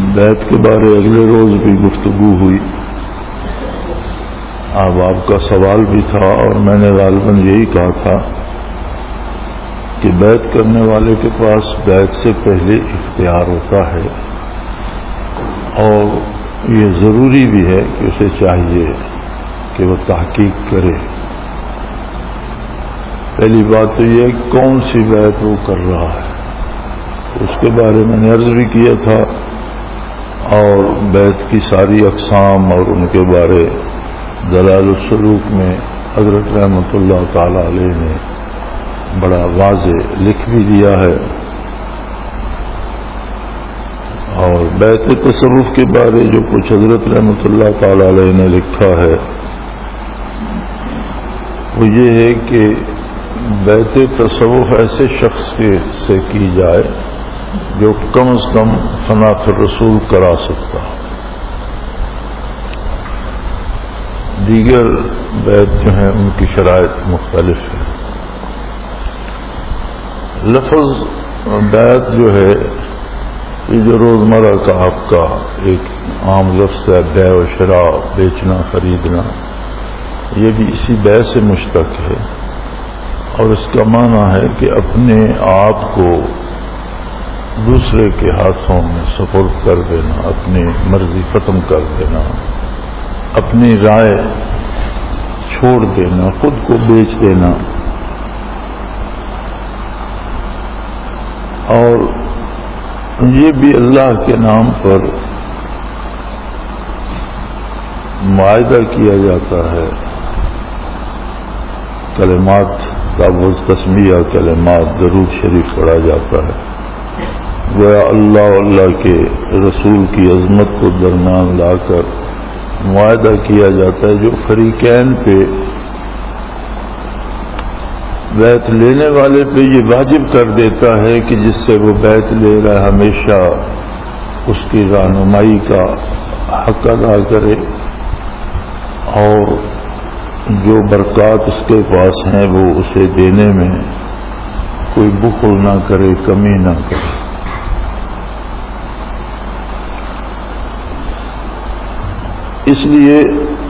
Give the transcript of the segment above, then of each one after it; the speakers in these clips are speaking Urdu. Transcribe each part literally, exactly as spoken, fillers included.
بیت کے بارے اگلے روز بھی گفتگو ہوئی. اب آپ کا سوال بھی تھا اور میں نے غالباً یہی کہا تھا کہ بیت کرنے والے کے پاس بیت سے پہلے اختیار ہوتا ہے اور یہ ضروری بھی ہے کہ اسے چاہیے کہ وہ تحقیق کرے. پہلی بات تو یہ کہ کون سی بیت وہ کر رہا ہے اس کے بارے میں نے عرض بھی کیا تھا، اور بیت کی ساری اقسام اور ان کے بارے دلائل السلوک میں حضرت رحمۃ اللہ تعالی علیہ نے بڑا واضح لکھ بھی دیا ہے. اور بیت تصوف کے بارے جو کچھ حضرت رحمۃ اللہ تعالی علیہ نے لکھا ہے وہ یہ ہے کہ بیت تصوف ایسے شخص سے کی جائے جو کم از کم فنا فی الرسول کرا سکتا. دیگر بیت جو ہیں ان کی شرائط مختلف ہے. لفظ بیت جو ہے یہ جو روزمرہ کا آپ کا ایک عام لفظ ہے، بیع و شراء، بیچنا خریدنا، یہ بھی اسی بیع سے مشتق ہے اور اس کا معنی ہے کہ اپنے آپ کو دوسرے کے ہاتھوں میں سپرد کر دینا، اپنی مرضی ختم کر دینا، اپنی رائے چھوڑ دینا، خود کو بیچ دینا. اور یہ بھی اللہ کے نام پر معاہدہ کیا جاتا ہے. کلمات تعوذ تسمیہ کلمات درود شریف پڑھا جاتا ہے. گویا اللہ اللہ کے رسول کی عظمت کو درمیان لا کر معاہدہ کیا جاتا ہے جو فریقین پہ، بیعت لینے والے پہ یہ واجب کر دیتا ہے کہ جس سے وہ بیعت لے رہا ہے ہمیشہ اس کی رہنمائی کا حق ادا کرے اور جو برکات اس کے پاس ہیں وہ اسے دینے میں کوئی بخل نہ کرے، کمی نہ کرے. اس لیے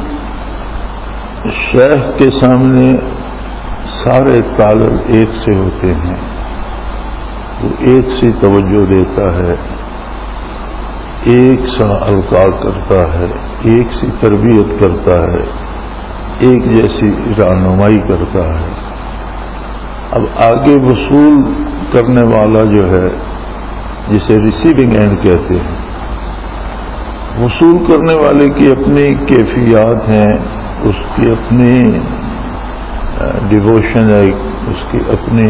شیخ کے سامنے سارے طالب ایک سے ہوتے ہیں، وہ ایک سی توجہ دیتا ہے، ایک سا القاء کرتا ہے، ایک سی تربیت کرتا ہے، ایک جیسی رہنمائی کرتا ہے. اب آگے وصول کرنے والا جو ہے جسے ریسیونگ اینڈ کہتے ہیں، وصول کرنے والے کی اپنی کیفیات ہیں، اس کی اپنی ڈیووشن ہے، اس کی اپنی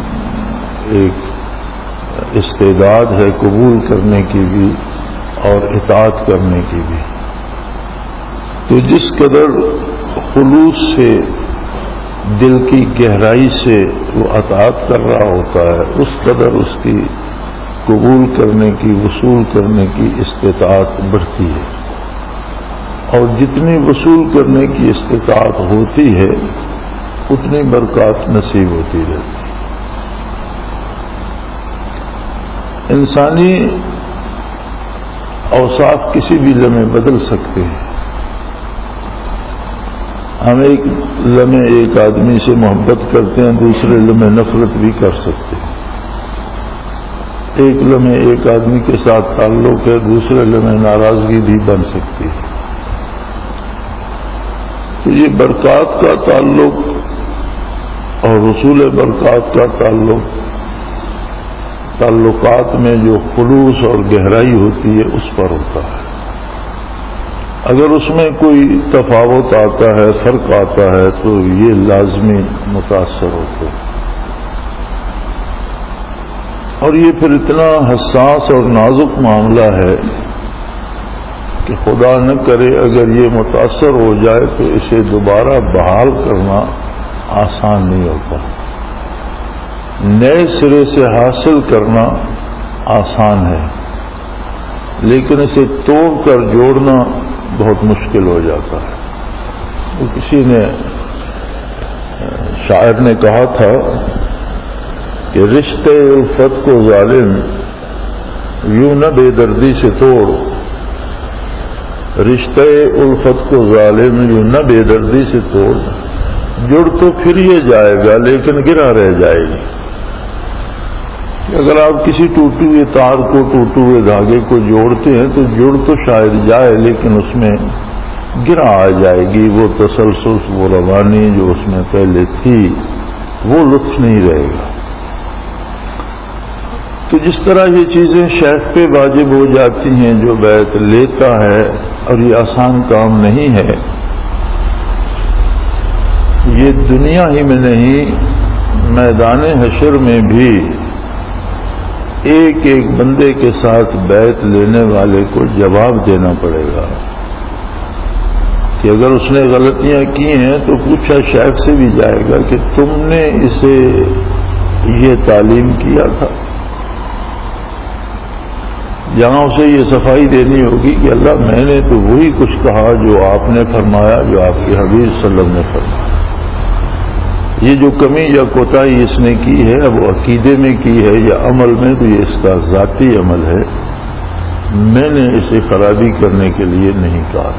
ایک استعداد ہے قبول کرنے کی بھی اور اطاعت کرنے کی بھی. تو جس قدر خلوص سے، دل کی گہرائی سے وہ اطاعت کر رہا ہوتا ہے اس قدر اس کی قبول کرنے کی، وصول کرنے کی استطاعت بڑھتی ہے. اور جتنی وصول کرنے کی استطاعت ہوتی ہے اتنی برکات نصیب ہوتی رہتی. انسانی اوصاف کسی بھی لمحے بدل سکتے ہیں. ہم ایک لمحے ایک آدمی سے محبت کرتے ہیں، دوسرے لمحے نفرت بھی کر سکتے ہیں. ایک لمحے ایک آدمی کے ساتھ تعلق ہے، دوسرے لمحے ناراضگی بھی بن سکتی ہے. تو یہ برکات کا تعلق اور رسول برکات کا تعلق، تعلقات میں جو خلوص اور گہرائی ہوتی ہے اس پر ہوتا ہے. اگر اس میں کوئی تفاوت آتا ہے، فرق آتا ہے تو یہ لازمی متاثر ہوتے ہیں. اور یہ پھر اتنا حساس اور نازک معاملہ ہے کہ خدا نہ کرے اگر یہ متاثر ہو جائے تو اسے دوبارہ بحال کرنا آسان نہیں ہوتا. نئے سرے سے حاصل کرنا آسان ہے لیکن اسے توڑ کر جوڑنا بہت مشکل ہو جاتا ہے. تو کسی نے شاعر نے کہا تھا کہ رشتے الفت کو ظالم یوں نہ بے دردی سے توڑ، رشتہ الفت کو ظالم یوں نہ بے دردی سے توڑ، جڑ تو پھر یہ جائے گا لیکن گرا رہ جائے گی۔ اگر آپ کسی ٹوٹے ہوئے تار کو، ٹوٹے ہوئے دھاگے کو جوڑتے ہیں تو جڑ تو شاید جائے لیکن اس میں گرا آ جائے گی، وہ تسلسل، وہ روانی جو اس میں پہلے تھی وہ لطف نہیں رہے گا۔ تو جس طرح یہ چیزیں شیخ پہ واجب ہو جاتی ہیں جو بیعت لیتا ہے، اور یہ آسان کام نہیں ہے، یہ دنیا ہی میں نہیں میدان حشر میں بھی ایک ایک بندے کے ساتھ بیعت لینے والے کو جواب دینا پڑے گا کہ اگر اس نے غلطیاں کی ہیں تو پوچھا شیخ سے بھی جائے گا کہ تم نے اسے یہ تعلیم کیا تھا، جہاں اسے یہ صفائی دینی ہوگی کہ اللہ میں نے تو وہی کچھ کہا جو آپ نے فرمایا، جو آپ کے حبیب صلی اللہ علیہ وسلم نے فرمایا۔ یہ جو کمی یا کوتاہی اس نے کی ہے، اب وہ عقیدے میں کی ہے یا عمل میں، تو یہ اس کا ذاتی عمل ہے، میں نے اسے خرابی کرنے کے لیے نہیں کہا۔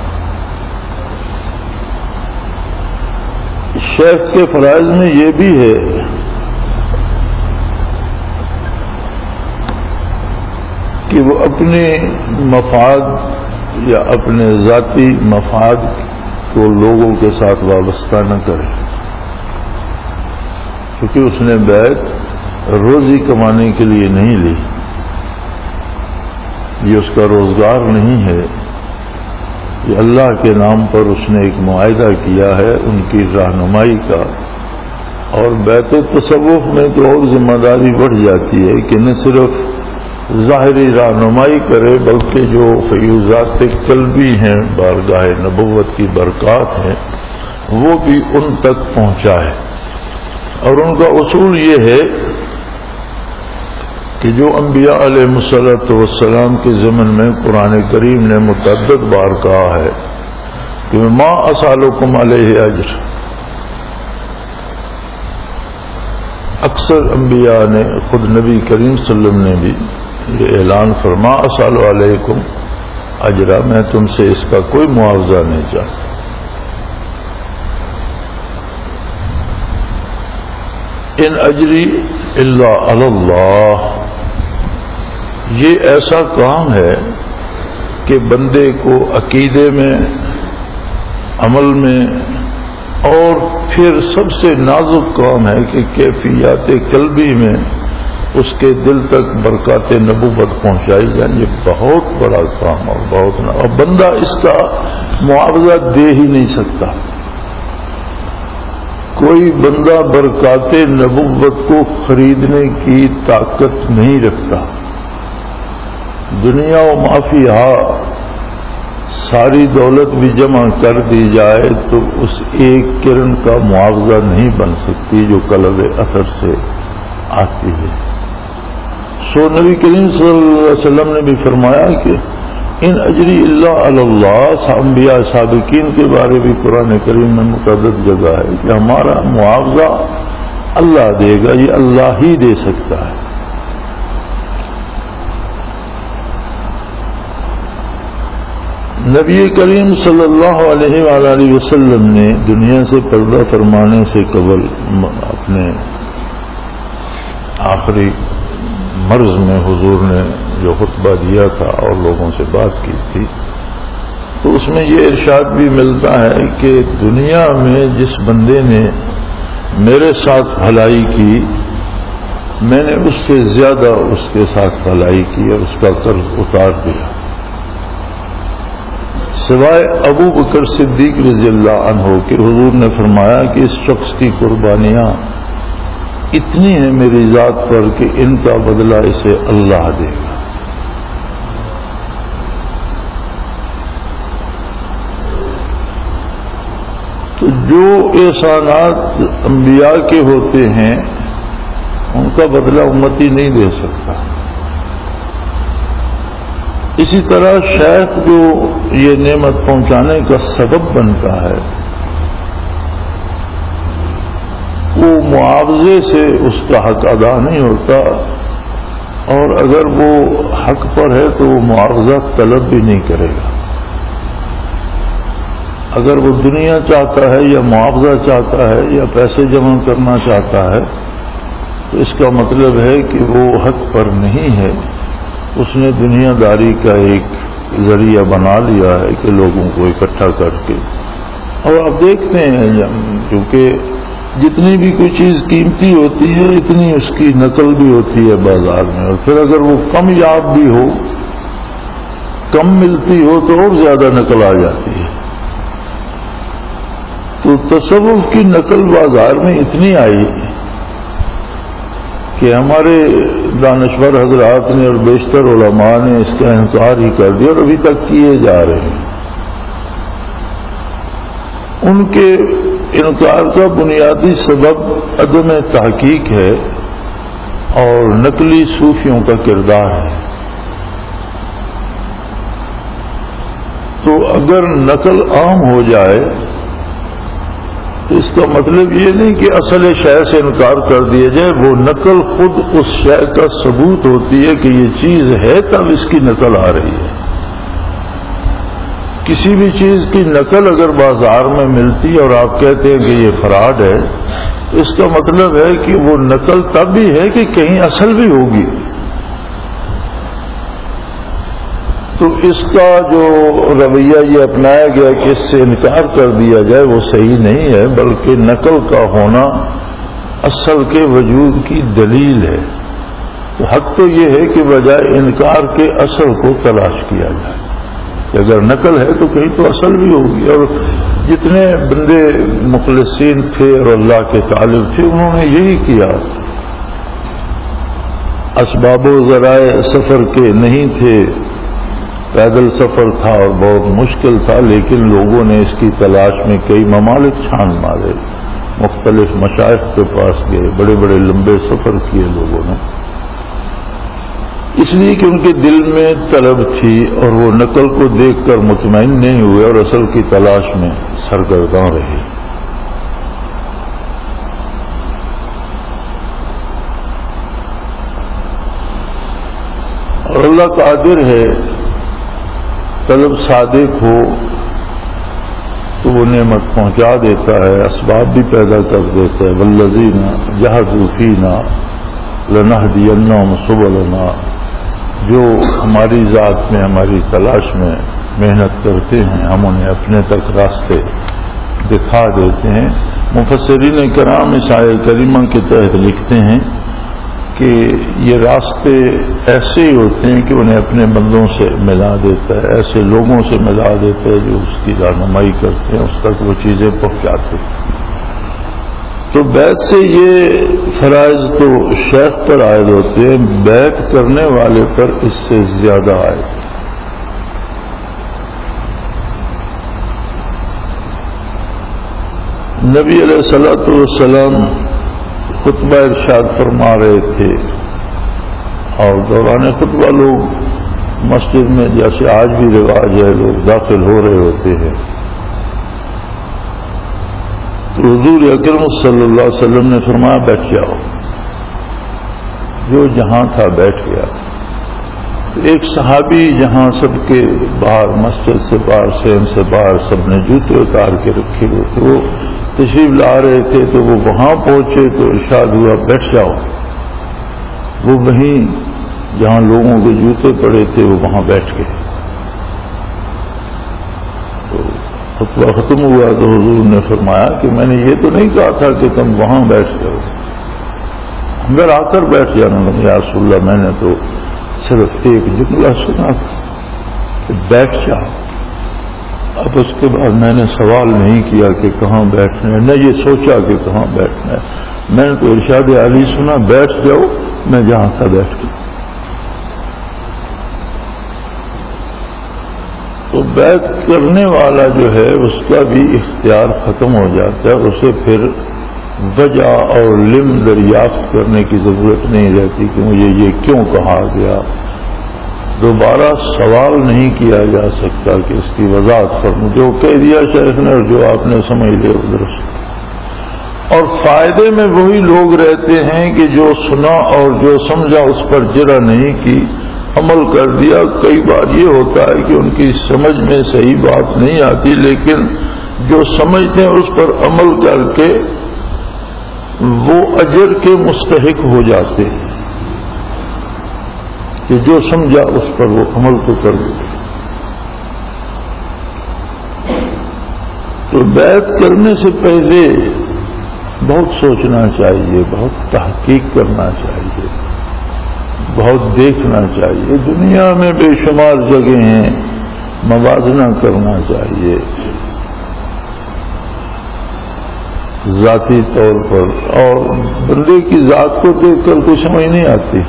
شیخ کے فرائض میں یہ بھی ہے کہ وہ اپنے مفاد یا اپنے ذاتی مفاد کو لوگوں کے ساتھ وابستہ نہ کرے، کیونکہ اس نے بیعت روزی کمانے کے لیے نہیں لی، یہ اس کا روزگار نہیں ہے، یہ اللہ کے نام پر اس نے ایک معاہدہ کیا ہے ان کی رہنمائی کا۔ اور بیعت تصوف میں تو اور ذمہ داری بڑھ جاتی ہے کہ نہ صرف ظاہری رہنمائی کرے بلکہ جو فیوزات قلبی ہیں، بارگاہ نبوت کی برکات ہیں، وہ بھی ان تک پہنچائے۔ اور ان کا اصول یہ ہے کہ جو انبیاء علیہ الصلوۃ والسلام کے ضمن میں قرآن کریم نے متعدد بار کہا ہے کہ ما اسالکم علیہ اجر، اکثر انبیاء نے، خود نبی کریم صلی اللہ علیہ وسلم نے بھی یہ اعلان فرما اسال علیکم اجرا، میں تم سے اس کا کوئی معاوضہ نہیں چاہتا۔ ان اجری الا علی اللہ، یہ ایسا کام ہے کہ بندے کو عقیدے میں، عمل میں، اور پھر سب سے نازک کام ہے کہ کیفیات قلبی میں اس کے دل تک برکات نبوت پہنچائی جائیں۔ یہ بہت بڑا کام اور بہت نا... اور بندہ اس کا معاوضہ دے ہی نہیں سکتا۔ کوئی بندہ برکات نبوت کو خریدنے کی طاقت نہیں رکھتا۔ دنیا و مافیہا ساری دولت بھی جمع کر دی جائے تو اس ایک کرن کا معاوضہ نہیں بن سکتی جو قلب اثر سے آتی ہے۔ سو نبی کریم صلی اللہ علیہ وسلم نے بھی فرمایا کہ ان اجری اللہ علی اللہ، انبیاء سابقین کے بارے بھی قرآن کریم میں متعدد جگہ ہے کہ ہمارا معاوضہ اللہ دے گا، یہ اللہ ہی دے سکتا ہے۔ نبی کریم صلی اللہ علیہ وآلہ وسلم نے دنیا سے پردہ فرمانے سے قبل اپنے آخری مرض میں حضور نے جو خطبہ دیا تھا اور لوگوں سے بات کی تھی، تو اس میں یہ ارشاد بھی ملتا ہے کہ دنیا میں جس بندے نے میرے ساتھ بھلائی کی، میں نے اس سے زیادہ اس کے ساتھ بھلائی کی اور اس کا قرض اتار دیا، سوائے ابو بکر صدیق رضی اللہ عنہ کہ حضور نے فرمایا کہ اس شخص کی قربانیاں اتنی ہیں میری ذات پر کہ ان کا بدلہ اسے اللہ دے گا۔ تو جو احسانات انبیاء کے ہوتے ہیں ان کا بدلہ امتی نہیں دے سکتا۔ اسی طرح شیخ جو یہ نعمت پہنچانے کا سبب بنتا ہے وہ معاوضے سے اس کا حق ادا نہیں ہوتا، اور اگر وہ حق پر ہے تو وہ معاوضہ طلب بھی نہیں کرے گا. اگر وہ دنیا چاہتا ہے یا معاوضہ چاہتا ہے یا پیسے جمع کرنا چاہتا ہے تو اس کا مطلب ہے کہ وہ حق پر نہیں ہے. اس نے دنیا داری کا ایک ذریعہ بنا لیا ہے کہ لوگوں کو اکٹھا کر کے. اور آپ دیکھتے ہیں کیونکہ جتنی بھی کوئی چیز قیمتی ہوتی ہے اتنی اس کی نقل بھی ہوتی ہے بازار میں، اور پھر اگر وہ کم یاب بھی ہو، کم ملتی ہو تو اور زیادہ نقل آ جاتی ہے. تو تصوف کی نقل بازار میں اتنی آئی کہ ہمارے دانشور حضرات نے اور بیشتر علماء نے اس کا انکار ہی کر دیا اور ابھی تک کیے جا رہے ہیں. ان کے انکار کا بنیادی سبب عدم تحقیق ہے اور نقلی صوفیوں کا کردار ہے. تو اگر نقل عام ہو جائے تو اس کا مطلب یہ نہیں کہ اصل شے سے انکار کر دیا جائے. وہ نقل خود اس شے کا ثبوت ہوتی ہے کہ یہ چیز ہے تب اس کی نقل آ رہی ہے. کسی بھی چیز کی نقل اگر بازار میں ملتی اور آپ کہتے ہیں کہ یہ فراڈ ہے تو اس کا مطلب ہے کہ وہ نقل تب بھی ہے کہ کہیں اصل بھی ہوگی. تو اس کا جو رویہ یہ اپنایا گیا کہ اس سے انکار کر دیا جائے وہ صحیح نہیں ہے، بلکہ نقل کا ہونا اصل کے وجود کی دلیل ہے. تو حق تو یہ ہے کہ بجائے انکار کے اصل کو تلاش کیا جائے. اگر نقل ہے تو کہیں تو اصل بھی ہوگی. اور جتنے بندے مخلصین تھے اور اللہ کے طالب تھے انہوں نے یہی کیا. اسباب و ذرائع سفر کے نہیں تھے، پیدل سفر تھا اور بہت مشکل تھا، لیکن لوگوں نے اس کی تلاش میں کئی ممالک چھان مارے، مختلف مشائخ کے پاس گئے، بڑے بڑے لمبے سفر کیے لوگوں نے، اس لیے کہ ان کے دل میں طلب تھی اور وہ نقل کو دیکھ کر مطمئن نہیں ہوئے اور اصل کی تلاش میں سرگرداں رہے. اور اللہ قادر ہے، طلب صادق ہو تو وہ نعمت پہنچا دیتا ہے، اسباب بھی پیدا کر دیتا ہے. والذین جاہدوا فینا لنہدینہم سبلنا، جو ہماری ذات میں ہماری تلاش میں محنت کرتے ہیں ہم انہیں اپنے تک راستے دکھا دیتے ہیں. مفسرین کرام اس آیہ کریمہ کے تحت لکھتے ہیں کہ یہ راستے ایسے ہی ہوتے ہیں کہ انہیں اپنے بندوں سے ملا دیتا ہے، ایسے لوگوں سے ملا دیتا ہے جو اس کی رہنمائی کرتے ہیں، اس تک وہ چیزیں پہنچاتے ہیں. تو بیعت سے یہ فرائض تو شیخ پر عائد ہوتے ہیں، بیعت کرنے والے پر اس سے زیادہ عائد. نبی علیہ الصلوۃ والسلام خطبہ ارشاد فرما رہے تھے اور دوران خطبہ لوگ مسجد میں جیسے آج بھی رواج ہے لوگ داخل ہو رہے ہوتے ہیں. تو حضور اکرم صلی اللہ علیہ وسلم نے فرمایا بیٹھ جاؤ. جو جہاں تھا بیٹھ گیا. ایک صحابی جہاں سب کے باہر مسجد سے باہر سین سے باہر سب نے جوتے اتار کے رکھے ہوئے تھے، وہ تشریف لا رہے تھے تو وہ وہاں پہنچے تو ارشاد ہوا بیٹھ جاؤ. وہ وہیں جہاں لوگوں کے جوتے پڑے تھے وہ وہاں بیٹھ گئے. خطبہ ختم ہوا تو حضور نے فرمایا کہ میں نے یہ تو نہیں کہا تھا کہ تم وہاں بیٹھ جاؤ، اندر آ کر بیٹھ جانا. یا رسول اللہ میں نے تو صرف ایک جملہ سنا تھا کہ بیٹھ جاؤ. اب اس کے بعد میں نے سوال نہیں کیا کہ کہاں بیٹھنا ہے، نہ یہ سوچا کہ کہاں بیٹھنا ہے. میں نے تو ارشاد علی سنا بیٹھ جاؤ، میں جہاں تھا بیٹھ گیا. تو بیعت کرنے والا جو ہے اس کا بھی اختیار ختم ہو جاتا ہے، اسے پھر وجہ اور لم دریافت کرنے کی ضرورت نہیں رہتی کہ مجھے یہ کیوں کہا گیا. دوبارہ سوال نہیں کیا جا سکتا کہ اس کی وضاحت فرمائیں، جو کہہ دیا شیخ نے اور جو آپ نے سمجھ لیا درست. اور فائدے میں وہی لوگ رہتے ہیں کہ جو سنا اور جو سمجھا اس پر جرا نہیں کی، عمل کر دیا۔ کئی بار یہ ہوتا ہے کہ ان کی سمجھ میں صحیح بات نہیں آتی، لیکن جو سمجھتے ہیں اس پر عمل کر کے وہ اجر کے مستحق ہو جاتے ہیں کہ جو سمجھا اس پر وہ عمل تو کر دے۔ تو بیعت کرنے سے پہلے بہت سوچنا چاہیے، بہت تحقیق کرنا چاہیے، بہت دیکھنا چاہیے۔ دنیا میں بے شمار جگہ ہیں، موازنہ کرنا چاہیے ذاتی طور پر، اور بندے کی ذات کو دیکھ کر کوئی سمجھ نہیں آتی۔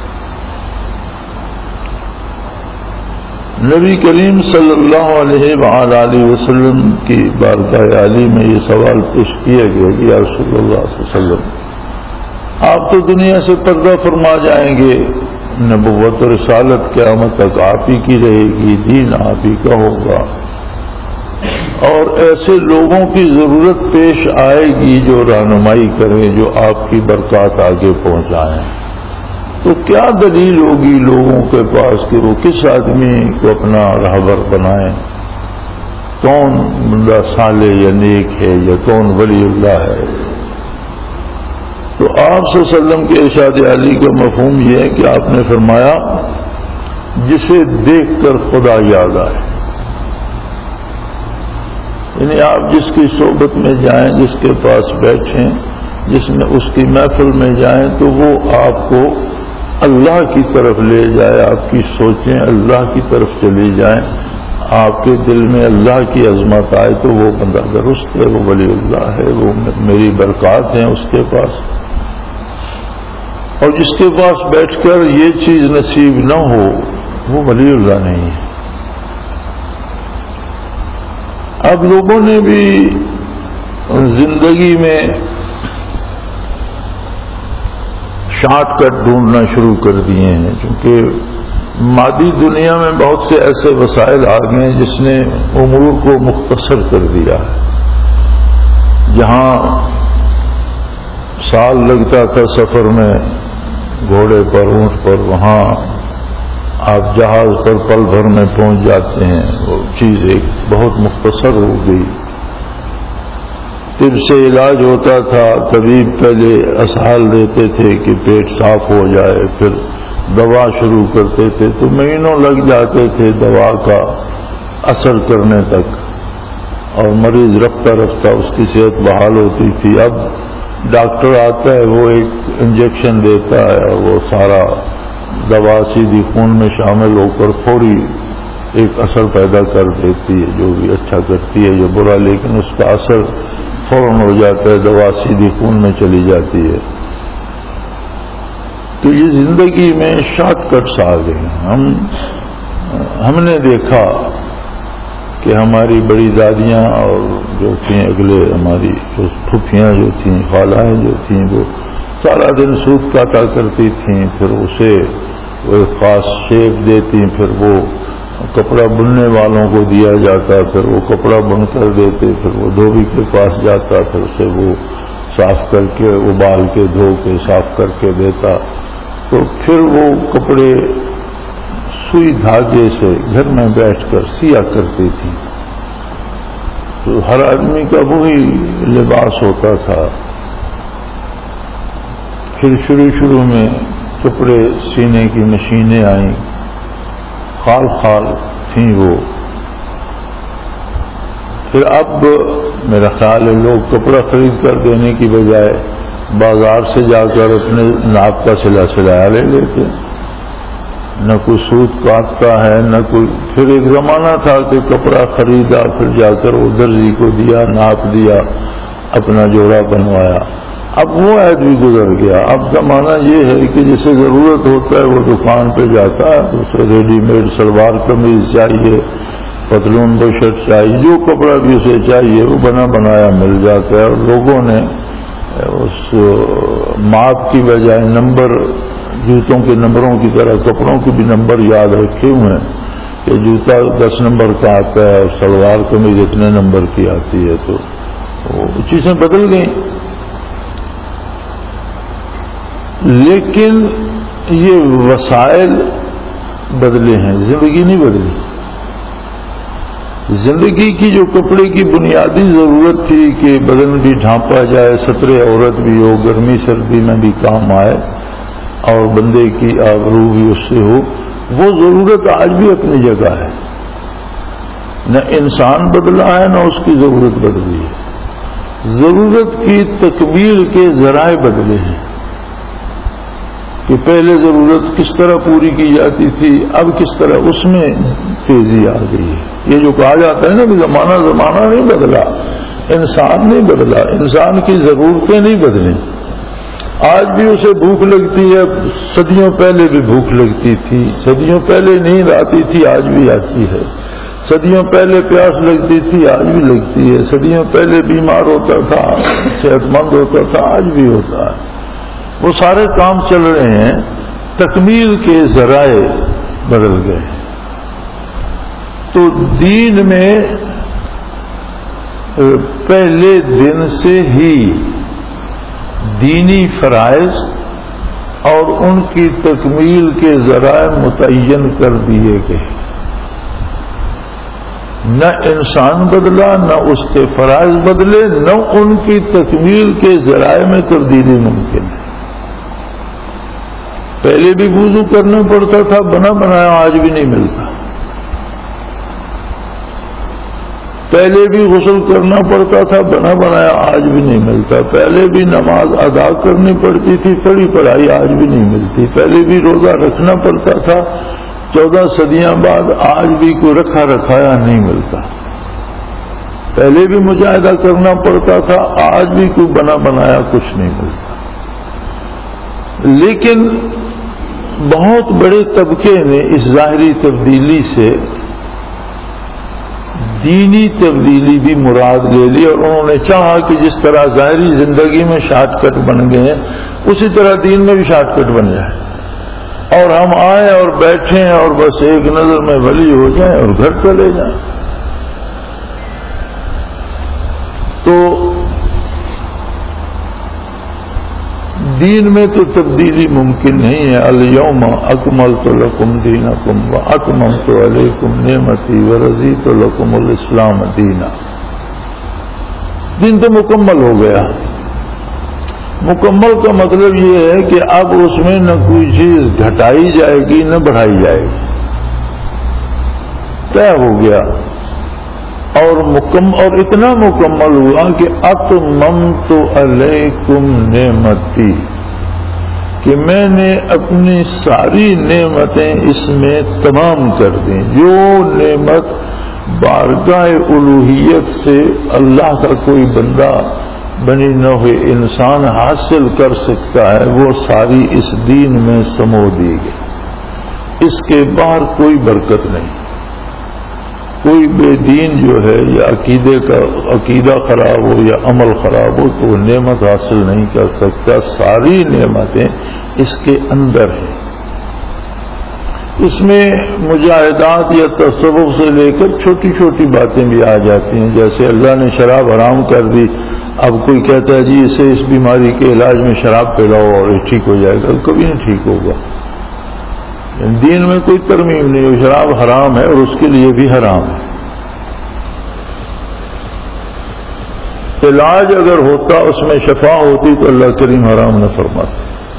نبی کریم صلی اللہ علیہ وآلہ وسلم کی بارگاہ عالی میں یہ سوال پیش کیا گیا کہ یا رسول اللہ صلی اللہ علیہ وسلم، آپ تو دنیا سے پردہ فرما جائیں گے، نبوت و رسالت قیامت تک آپ ہی کی رہے گی، دین آپ ہی کا ہوگا، اور ایسے لوگوں کی ضرورت پیش آئے گی جو رہنمائی کریں، جو آپ کی برکات آگے پہنچائیں، تو کیا دلیل ہوگی لوگوں کے پاس کہ وہ کس آدمی کو اپنا رہبر بنائیں، کون بندہ صالح یا نیک ہے یا کون ولی اللہ ہے؟ تو آپ صلی اللہ علیہ وسلم کے ارشاد عالی کا مفہوم یہ ہے کہ آپ نے فرمایا جسے دیکھ کر خدا یاد آئے، یعنی آپ جس کی صحبت میں جائیں، جس کے پاس بیٹھیں، جس میں اس کی محفل میں جائیں، تو وہ آپ کو اللہ کی طرف لے جائے، آپ کی سوچیں اللہ کی طرف چلی جائیں، آپ کے دل میں اللہ کی عظمت آئے، تو وہ بندہ درست ہے، وہ ولی اللہ ہے، وہ میری برکات ہیں اس کے پاس۔ اور جس کے پاس بیٹھ کر یہ چیز نصیب نہ ہو وہ ولی اللہ نہیں ہے۔ اب لوگوں نے بھی زندگی میں شارٹ کٹ ڈھونڈنا شروع کر دیے ہیں، کیونکہ مادی دنیا میں بہت سے ایسے وسائل آ گئے ہیں جس نے امور کو مختصر کر دیا ہے۔ جہاں سال لگتا تھا سفر میں گھوڑے پر، اونٹ پر، وہاں آپ جہاز پر پل بھر میں پہنچ جاتے ہیں، وہ چیز ایک بہت مختصر ہو گئی۔ طب سے علاج ہوتا تھا، طبیب پہلے اسہال دیتے تھے کہ پیٹ صاف ہو جائے، پھر دوا شروع کرتے تھے، تو مہینوں لگ جاتے تھے دوا کا اثر کرنے تک، اور مریض رفتہ رفتہ اس کی صحت بحال ہوتی تھی۔ اب ڈاکٹر آتا ہے، وہ ایک انجیکشن دیتا ہے، اور وہ سارا دوا سیدھی خون میں شامل ہو کر فوری ایک اثر پیدا کر دیتی ہے، جو بھی اچھا کرتی ہے جو برا، لیکن اس کا اثر فوراً ہو جاتا ہے، دوا سیدھی خون میں چلی جاتی ہے۔ تو یہ زندگی میں شارٹ کٹس آ گئے ہیں۔ ہم ہم نے دیکھا کہ ہماری بڑی دادیاں اور جو تھیں اگلے ہماری جو پھوپھیاں جو تھیں، خالائیں جو تھیں، وہ سارا دن سوت کاٹا کرتی تھیں، پھر اسے وہ ایک خاص شیپ دیتی، پھر وہ کپڑا بننے والوں کو دیا جاتا، پھر وہ کپڑا بن کر دیتے، پھر وہ دھوبی کے پاس جاتا، پھر اسے وہ صاف کر کے ابال کے دھو کے صاف کر کے دیتا، تو پھر وہ کپڑے سوئی دھاگے سے گھر میں بیٹھ کر سیا کرتی تھی۔ تو ہر آدمی کا وہی لباس ہوتا تھا۔ پھر شروع شروع میں کپڑے سینے کی مشینیں آئیں، خال خال تھیں وہ۔ پھر اب میرا خیال ہے لوگ کپڑا خرید کر دینے کی بجائے بازار سے جا کر اپنے ناپ کا سلا سلایا لے لیتے، نہ کوئی سوت کاٹتا ہے نہ کوئی۔ پھر ایک زمانہ تھا کہ کپڑا خریدا، پھر جا کر وہ درزی کو دیا، ناپ دیا، اپنا جوڑا بنوایا۔ اب وہ عہد بھی گزر گیا۔ اب زمانہ یہ ہے کہ جسے ضرورت ہوتا ہے وہ دکان پہ جاتا ہے، اسے ریڈی میڈ شلوار قمیض چاہیے، پتلون بشرٹ چاہیے، جو کپڑا بھی اسے چاہیے وہ بنا بنایا مل جاتا ہے۔ اور لوگوں نے اس ماپ کی بجائے نمبر، جوتوں کے نمبروں کی طرح کپڑوں کے بھی نمبر یاد رکھے ہوئے ہیں کہ جوتا دس نمبر کا آتا ہے اور شلوار قمیض اتنے نمبر کی آتی ہے۔ تو وہ چیزیں بدل گئیں۔ لیکن یہ وسائل بدلے ہیں، زندگی نہیں بدلی۔ زندگی کی جو کپڑے کی بنیادی ضرورت تھی کہ بدن بھی ڈھانپا جائے، ستر عورت بھی ہو، گرمی سردی میں بھی کام آئے اور بندے کی آبرو بھی اس سے ہو، وہ ضرورت آج بھی اپنی جگہ ہے۔ نہ انسان بدلا ہے نہ اس کی ضرورت بدلی ہے، ضرورت کی تکمیل کے ذرائع بدلے ہیں کہ پہلے ضرورت کس طرح پوری کی جاتی تھی، اب کس طرح اس میں تیزی آ گئی ہے۔ یہ جو کہا جاتا ہے نا کہ زمانہ زمانہ نہیں بدلا، انسان نہیں بدلا، انسان کی ضرورتیں نہیں بدلیں۔ آج بھی اسے بھوک لگتی ہے، صدیوں پہلے بھی بھوک لگتی تھی، صدیوں پہلے نیند آتی تھی، آج بھی آتی ہے، صدیوں پہلے پیاس لگتی تھی، آج بھی لگتی ہے، صدیوں پہلے بیمار ہوتا تھا، صحت مند ہوتا تھا، آج بھی ہوتا ہے۔ وہ سارے کام چل رہے ہیں، تکمیل کے ذرائع بدل گئے۔ تو دین میں پہلے دن سے ہی دینی فرائض اور ان کی تکمیل کے ذرائع متعین کر دیے گئے۔ نہ انسان بدلا، نہ اس کے فرائض بدلے، نہ ان کی تکمیل کے ذرائع میں تبدیلی ممکن ہے۔ پہلے بھی وضو کرنا پڑتا تھا، بنا بنایا آج بھی نہیں ملتا۔ پہلے بھی غسل کرنا پڑتا تھا، بنا بنایا آج بھی نہیں ملتا۔ پہلے بھی نماز ادا کرنی پڑتی تھی، پڑھی پڑھائی آج بھی نہیں ملتی۔ پہلے بھی روزہ رکھنا پڑتا تھا، چودہ صدیاں بعد آج بھی کوئی رکھا رکھایا نہیں ملتا۔ پہلے بھی مجاہدہ کرنا پڑتا تھا، آج بھی کوئی بنا بنایا کچھ نہیں ملتا۔ لیکن بہت بڑے طبقے نے اس ظاہری تبدیلی سے دینی تبدیلی بھی مراد لے لی، اور انہوں نے چاہا کہ جس طرح ظاہری زندگی میں شارٹ کٹ بن گئے ہیں اسی طرح دین میں بھی شارٹ کٹ بن جائے، اور ہم آئیں اور بیٹھیں اور بس ایک نظر میں ولی ہو جائیں اور گھر چلے جائیں۔ تو دین میں تو تبدیلی ممکن نہیں ہے۔ الیوم اکملت لکم دینکم واتممت علیکم نعمتی ورضیت لکم الاسلام دینا۔ دین تو مکمل ہو گیا۔ مکمل کا مطلب یہ ہے کہ اب اس میں نہ کوئی چیز گھٹائی جائے گی نہ بڑھائی جائے گی، طے ہو گیا۔ اور مکمل اور اتنا مکمل ہوا کہ اتممت علیکم نعمتی، کہ میں نے اپنی ساری نعمتیں اس میں تمام کر دیں۔ جو نعمت بارگاہ الوہیت سے اللہ کا کوئی بندہ بنی نوع انسان حاصل کر سکتا ہے وہ ساری اس دین میں سمو دی گئی۔ اس کے باہر کوئی برکت نہیں۔ کوئی بے دین جو ہے یا عقیدے کا عقیدہ خراب ہو یا عمل خراب ہو تو وہ نعمت حاصل نہیں کر سکتا۔ ساری نعمتیں اس کے اندر ہیں۔ اس میں مجاہدات یا تصوف سے لے کر چھوٹی چھوٹی باتیں بھی آ جاتی ہیں، جیسے اللہ نے شراب حرام کر دی، اب کوئی کہتا ہے جی اسے اس بیماری کے علاج میں شراب پلاؤ اور یہ ٹھیک ہو جائے گا، کبھی نہیں ٹھیک ہوگا۔ دین میں کوئی ترمیم نہیں ہے، شراب حرام ہے اور اس کے لیے بھی حرام ہے۔ علاج اگر ہوتا اس میں شفا ہوتی تو اللہ کریم حرام نہ فرماتا۔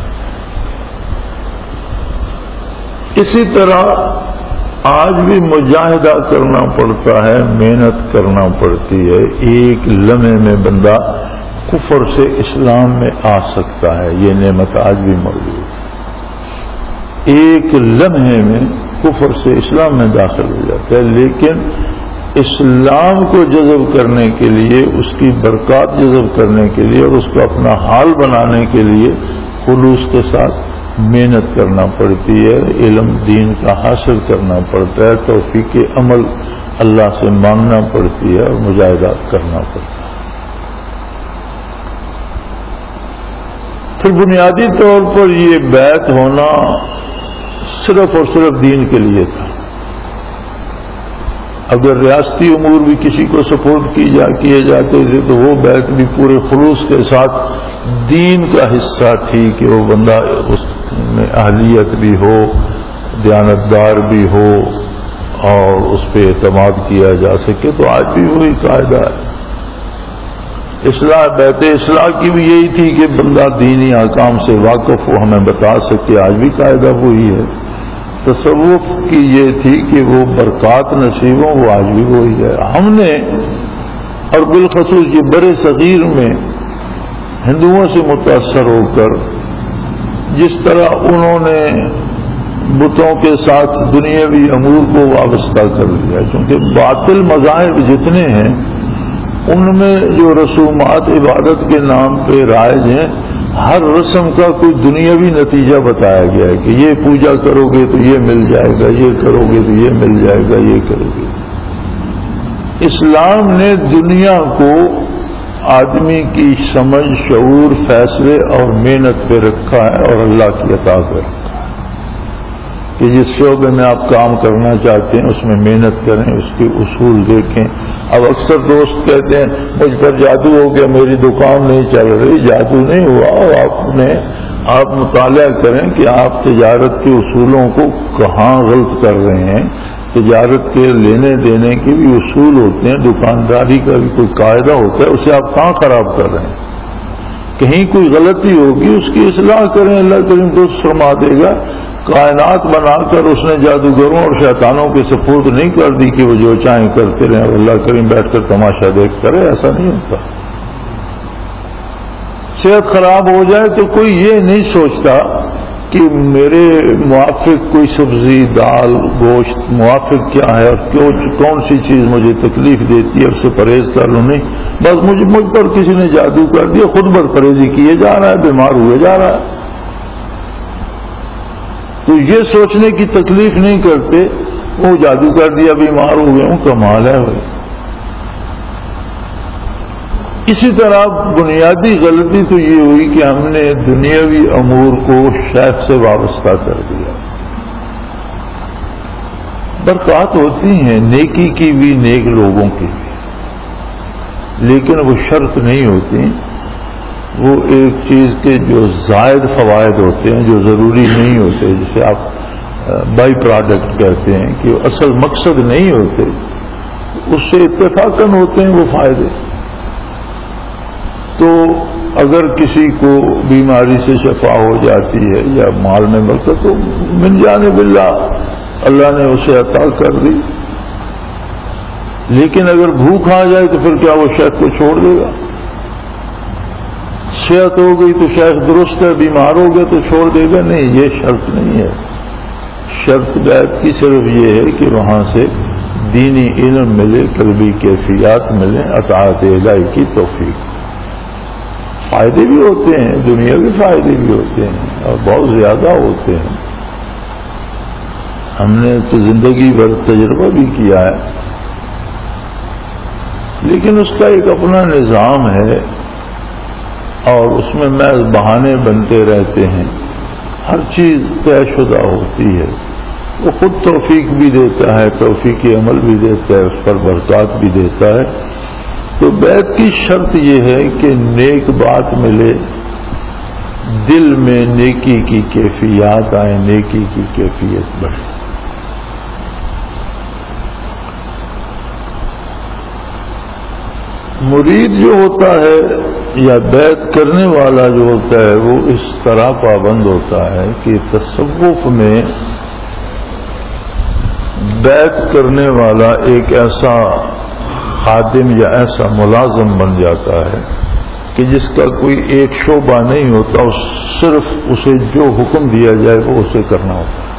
اسی طرح آج بھی مجاہدہ کرنا پڑتا ہے، محنت کرنا پڑتی ہے۔ ایک لمحے میں بندہ کفر سے اسلام میں آ سکتا ہے، یہ نعمت آج بھی موجود ہے۔ ایک لمحے میں کفر سے اسلام میں داخل ہو جاتا ہے، لیکن اسلام کو جذب کرنے کے لیے، اس کی برکات جذب کرنے کے لیے اور اس کو اپنا حال بنانے کے لیے خلوص کے ساتھ محنت کرنا پڑتی ہے، علم دین کا حاصل کرنا پڑتا ہے، توفیق عمل اللہ سے مانگنا پڑتی ہے اور مجاہدات کرنا پڑتا ہے۔ پھر بنیادی طور پر یہ بیعت ہونا صرف اور صرف دین کے لیے تھا۔ اگر ریاستی امور بھی کسی کو سپورٹ کی جا کیے جاتے تھے تو وہ بیعت بھی پورے خلوص کے ساتھ دین کا حصہ تھی کہ وہ بندہ اس میں اہلیت بھی ہو، دیانتدار بھی ہو اور اس پہ اعتماد کیا جا سکے. تو آج بھی وہی قاعدہ ہے. اصلاح بیعت اصلاح کی بھی یہی تھی کہ بندہ دینی احکام سے واقف ہو، ہمیں بتا سکے. آج بھی قاعدہ وہی ہے. تصوف کی یہ تھی کہ وہ برکات نصیبوں، وہ آج بھی وہی ہے. ہم نے اور بالخصوص یہ برے صغیر میں ہندوؤں سے متاثر ہو کر جس طرح انہوں نے بتوں کے ساتھ دنیاوی امور کو وابستہ کر لیا، کیونکہ باطل مذاہب جتنے ہیں ان میں جو رسومات عبادت کے نام پہ رائج ہیں، ہر رسم کا کوئی دنیاوی نتیجہ بتایا گیا ہے کہ یہ پوجا کرو گے تو یہ مل جائے گا، یہ کرو گے تو یہ مل جائے گا، یہ کرو گے. اسلام نے دنیا کو آدمی کی سمجھ، شعور، فیصلے اور محنت پہ رکھا ہے اور اللہ کی عطا پہ رکھا ہے کہ جس شعبے میں آپ کام کرنا چاہتے ہیں اس میں محنت کریں، اس کے اصول دیکھیں. اب اکثر دوست کہتے ہیں مجھ پر جادو ہو گیا، میری دکان نہیں چل رہی. جادو نہیں ہوا. آپ نے آپ مطالعہ کریں کہ آپ تجارت کے اصولوں کو کہاں غلط کر رہے ہیں. تجارت کے لینے دینے کے بھی اصول ہوتے ہیں، دکانداری کا بھی کوئی قاعدہ ہوتا ہے، اسے آپ کہاں خراب کر رہے ہیں. کہیں کوئی غلطی ہوگی اس کی اصلاح کریں، اللہ کریم کو فرما دے گا. کائنات بنا کر اس نے جادوگروں اور شیطانوں کے سپرد نہیں کر دی کہ وہ جو چاہیں کرتے رہیں اور اللہ کریم بیٹھ کر تماشا دیکھ کرے. ایسا نہیں ہوتا. صحت خراب ہو جائے تو کوئی یہ نہیں سوچتا کہ میرے موافق کوئی سبزی، دال، گوشت موافق کیا ہے اور کیوں کون سی چیز مجھے تکلیف دیتی ہے اس سے پرہیز کر لوں. نہیں، بس مجھے مجھ پر کسی نے جادو کر دیا، خود بر پرہیزی کیے جا رہا ہے، بیمار ہوئے جا رہا ہے. تو یہ سوچنے کی تکلیف نہیں کرتے وہ جادو کر دیا، بیمار ہو گئے ہوں، کمال ہے بھائی. اسی طرح بنیادی غلطی تو یہ ہوئی کہ ہم نے دنیاوی امور کو شیخ سے وابستہ کر دیا. برکات ہوتی ہیں نیکی کی بھی، نیک لوگوں کی بھی، لیکن وہ شرط نہیں ہوتی. وہ ایک چیز کے جو زائد فوائد ہوتے ہیں جو ضروری نہیں ہوتے، جسے آپ بائی پروڈکٹ کہتے ہیں کہ اصل مقصد نہیں ہوتے، اس سے اتفاقاً ہوتے ہیں وہ فائدے. تو اگر کسی کو بیماری سے شفا ہو جاتی ہے یا مال میں برکت تو من جانب اللہ، اللہ نے اسے عطا کر دی. لیکن اگر بھوک آ جائے تو پھر کیا وہ شیخ کو چھوڑ دے گا؟ صحت ہو گئی تو شیخ درست ہے، بیمار ہو گیا تو چھوڑ دے گا؟ نہیں، یہ شرط نہیں ہے. شرط بیعت کی صرف یہ ہے کہ وہاں سے دینی علم ملے، قلبی کیفیات ملیں، اطاعت الہی کی توفیق. فائدے بھی ہوتے ہیں، دنیاوی فائدے بھی ہوتے ہیں اور بہت زیادہ ہوتے ہیں. ہم نے تو زندگی بھر تجربہ بھی کیا ہے، لیکن اس کا ایک اپنا نظام ہے اور اس میں محض بہانے بنتے رہتے ہیں. ہر چیز طے شدہ ہوتی ہے. وہ خود توفیق بھی دیتا ہے، توفیق عمل بھی دیتا ہے، اس پر برکات بھی دیتا ہے. تو بیعت کی شرط یہ ہے کہ نیک بات ملے، دل میں نیکی کی کیفیات آئے، نیکی کی کیفیت بڑھے. مرید جو ہوتا ہے یا بیعت کرنے والا جو ہوتا ہے وہ اس طرح پابند ہوتا ہے کہ تصوف میں بیعت کرنے والا ایک ایسا خادم یا ایسا ملازم بن جاتا ہے کہ جس کا کوئی ایک شعبہ نہیں ہوتا، صرف اسے جو حکم دیا جائے وہ اسے کرنا ہوتا ہے.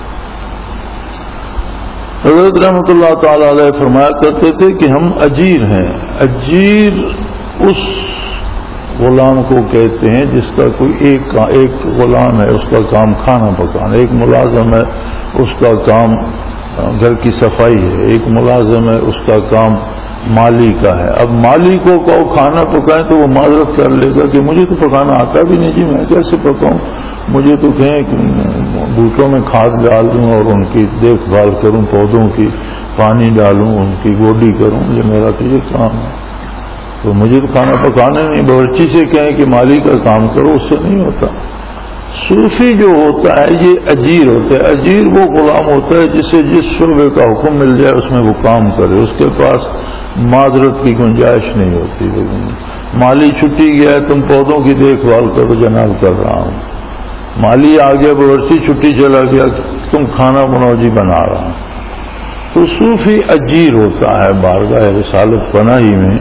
حضرت رحمۃ اللہ تعالی علیہ فرمایا کرتے تھے کہ ہم اجیر ہیں. اجیر اس غلام کو کہتے ہیں جس کا کوئی ایک ایک غلام ہے، اس کا کام کھانا پکانا. ایک ملازم ہے، اس کا کام گھر کی صفائی ہے. ایک ملازم ہے، اس کا کام مالی کا ہے. اب مالی کو کہو کھانا پکائیں تو وہ معذرت کر لے گا کہ مجھے تو پکانا آتا بھی نہیں جی، میں کیسے پکاؤں. مجھے تو کہیں کہ بوٹوں میں کھاد ڈال دوں اور ان کی دیکھ بھال کروں پودوں کی، پانی ڈالوں، ان کی گوڈی کروں، یہ میرا تو یہ کام ہے. تو مجھے تو کھانا پکانا نہیں. باورچی سے کہیں کہ مالی کا کام کرو، اس سے نہیں ہوتا. صوفی جو ہوتا ہے یہ اجیر ہوتا ہے. اجیر وہ غلام ہوتا ہے جسے جس شعبے کا حکم مل جائے اس میں وہ کام کرے، اس کے پاس معذرت کی گنجائش نہیں ہوتی. مالی چھٹی گیا ہے، تم پودوں کی دیکھ بھال کرو، جناب کر رہا ہوں. مالی آ گیا، باورچی چھٹی چلا گیا، تم کھانا بناؤ، جی بنا رہا ہوں. تو صوفی اجیر ہوتا ہے بارگاہ رسالت پناہی میں،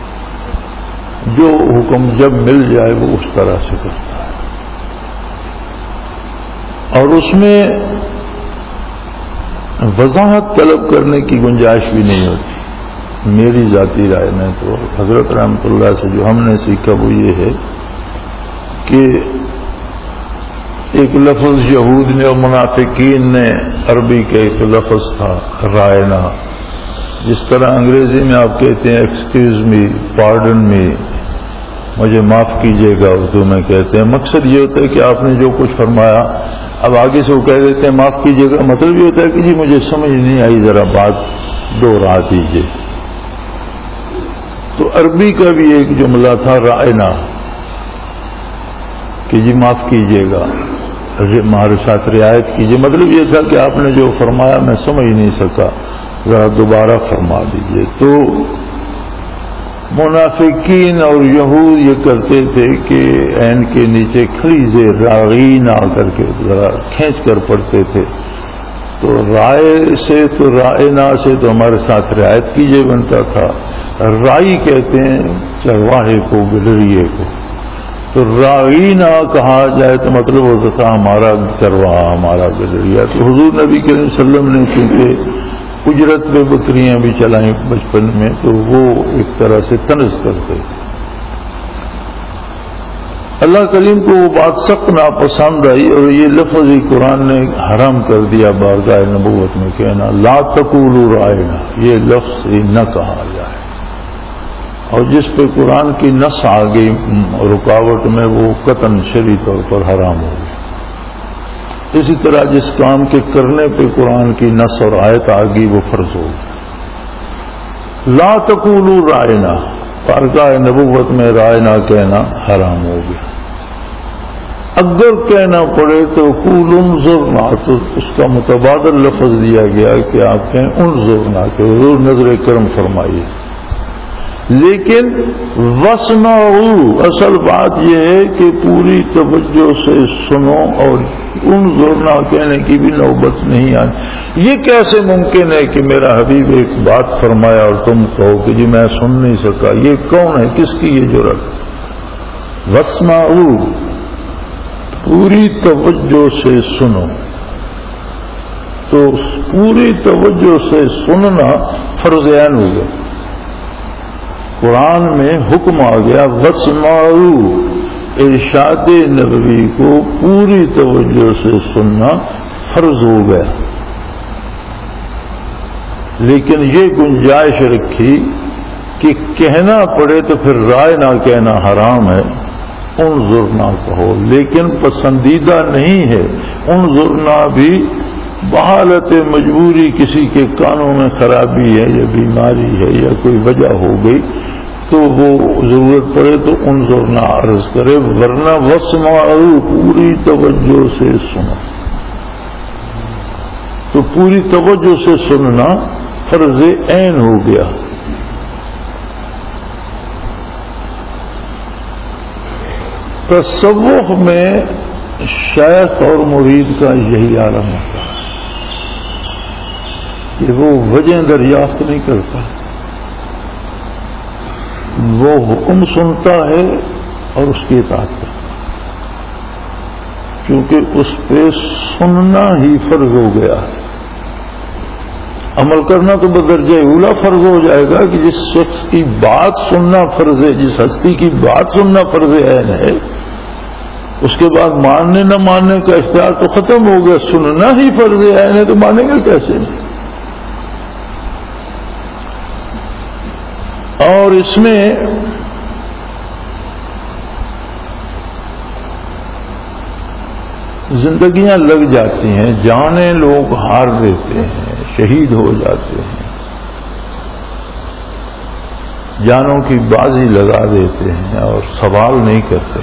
جو حکم جب مل جائے وہ اس طرح سے کرتا ہے، اور اس میں وضاحت طلب کرنے کی گنجائش بھی نہیں ہوتی. میری ذاتی رائے میں تو حضرت رحمت اللہ سے جو ہم نے سیکھا وہ یہ ہے کہ ایک لفظ یہود نے اور منافقین نے، عربی کا ایک لفظ تھا رائنا، جس طرح انگریزی میں آپ کہتے ہیں ایکسکیوز می، پارڈن می، مجھے معاف کیجیے گا، اردو میں کہتے ہیں. مقصد یہ ہوتا ہے کہ آپ نے جو کچھ فرمایا اب آگے سے وہ کہہ دیتے ہیں معاف کیجیے گا. مطلب یہ ہوتا ہے کہ جی مجھے سمجھ نہیں آئی، ذرا بات دوہرا دیجیے. تو عربی کا بھی ایک جملہ تھا رائنا، کہ جی معاف کیجیے گا، ہمارے ساتھ رعایت کیجیے. مطلب یہ تھا کہ آپ نے جو فرمایا میں سمجھ نہیں سکا، ذرا دوبارہ فرما دیجیے. تو منافقین اور یہود یہ کرتے تھے کہ عین کے نیچے کھڑی سے راغین آ کر کے ذرا کھینچ کر پڑھتے تھے. تو رائے سے تو رائنا سے تو ہمارے ساتھ رعایت کیجیے بنتا تھا. رائی کہتے ہیں چرواہے کو، گلریے کو. تو راغینا کہا جائے تو مطلب ہوتا تھا ہمارا چرواہا، ہمارا گلریا. تو حضور نبی کریم صلی اللہ علیہ وسلم نے کیونکہ اجرت پہ بکریاں بھی چلائیں بچپن میں، تو وہ ایک طرح سے طنز کرتے. اللہ کریم کو وہ بات سخت ناپسند آئی اور یہ لفظ ہی قرآن نے حرام کر دیا بارگاہ نبوت میں کہنا لا تقولوا رائنا، یہ لفظ ہی نہ کہا جائے. اور جس پہ قرآن کی نص آ گئی رکاوٹ میں، وہ قطعاً شرعی طور پر حرام ہو گئی. اسی طرح جس کام کے کرنے پہ قرآن کی نص اور آیت آ گئی وہ فرض ہو گئی. لا تقولوا رائنا، بارگاہ نبوت میں رائنا کہنا حرام ہو گیا. اگر کہنا پڑے تو قول انظرنا، تو اس کا متبادل لفظ دیا گیا کہ آپ کہیں انظرنا، کہ حضور نظر کرم فرمائیے. لیکن واسمعوا، اصل بات یہ ہے کہ پوری توجہ سے سنو، اور انظرنا کہنے کی بھی نوبت نہیں آئی. یہ کیسے ممکن ہے کہ میرا حبیب ایک بات فرمایا اور تم کہو کہ جی میں سن نہیں سکا؟ یہ کون ہے، کس کی یہ جرأت؟ واسمعوا، پوری توجہ سے سنو. تو پوری توجہ سے سننا فرض عین ہو گیا. قرآن میں حکم آ گیا واسمعوا، ارشاد نبوی کو پوری توجہ سے سننا فرض ہو گیا. لیکن یہ گنجائش رکھی کہ کہنا پڑے تو پھر رائے نہ کہنا حرام ہے، انظرنا کہو. لیکن پسندیدہ نہیں ہے. انظرنا بھی بحالت مجبوری، کسی کے کانوں میں خرابی ہے یا بیماری ہے یا کوئی وجہ ہو گئی تو وہ ضرورت پڑے تو انظرنا عرض کرے، ورنہ واسمعوا، پوری توجہ سے سنو. تو پوری توجہ سے سننا فرض عین ہو گیا. تصوف میں شیخ اور مرید کا یہی عالم ہوتا ہے کہ وہ وجہ دریافت نہیں کرتا، وہ حکم سنتا ہے اور اس کی اطاعت کرتا ہے، کیونکہ اس پہ سننا ہی فرض ہو گیا ہے. عمل کرنا تو بدرجہ اولا فرض ہو جائے گا کہ جس شخص کی بات سننا فرض ہے، جس ہستی کی بات سننا فرض عین ہے، اس کے بعد ماننے نہ ماننے کا اختیار تو ختم ہو گیا. سننا ہی فرض عین ہے تو مانے گا کیسے؟ اور اس میں زندگیاں لگ جاتی ہیں، جانیں لوگ ہار دیتے ہیں، شہید ہو جاتے ہیں، جانوں کی بازی لگا دیتے ہیں اور سوال نہیں کرتے۔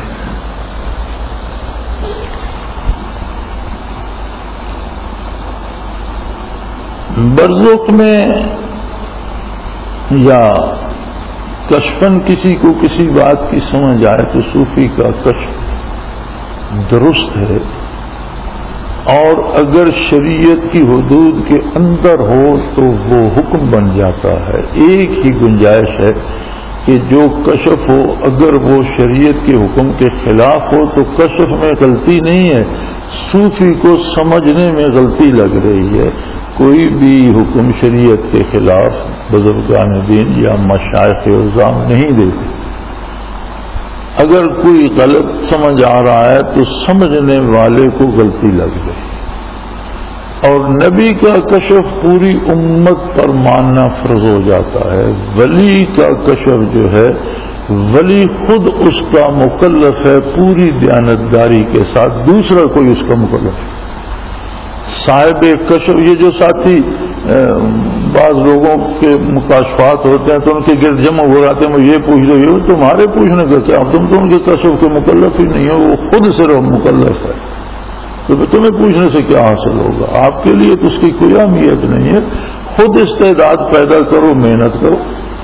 برزخ میں یا کشفن کسی کو کسی بات کی سمجھ آئے تو صوفی کا کشف درست ہے، اور اگر شریعت کی حدود کے اندر ہو تو وہ حکم بن جاتا ہے۔ ایک ہی گنجائش ہے کہ جو کشف ہو اگر وہ شریعت کے حکم کے خلاف ہو تو کشف میں غلطی نہیں ہے، صوفی کو سمجھنے میں غلطی لگ رہی ہے۔ کوئی بھی حکم شریعت کے خلاف بزرگان دین یا مشائخ عظام نہیں دیتے۔ اگر کوئی غلط سمجھ آ رہا ہے تو سمجھنے والے کو غلطی لگ گئی، اور نبی کا کشف پوری امت پر ماننا فرض ہو جاتا ہے۔ ولی کا کشف جو ہے ولی خود اس کا مکلف ہے پوری دیانتداری کے ساتھ، دوسرا کوئی اس کا مکلف ہے۔ صاحب کشف، یہ جو ساتھی بعض لوگوں کے مکاشفات ہوتے ہیں تو ان کے گرد جمع ہو جاتے ہیں، وہ یہ پوچھ دو، یہ تمہارے پوچھنے کا کیا، تم تو ان کے کشف کے مکلف ہی نہیں ہو، وہ خود صرف مکلف ہے، تو تمہیں پوچھنے سے کیا حاصل ہوگا؟ آپ کے لیے تو اس کی کوئی اہمیت نہیں ہے، خود استعداد پیدا کرو، محنت کرو۔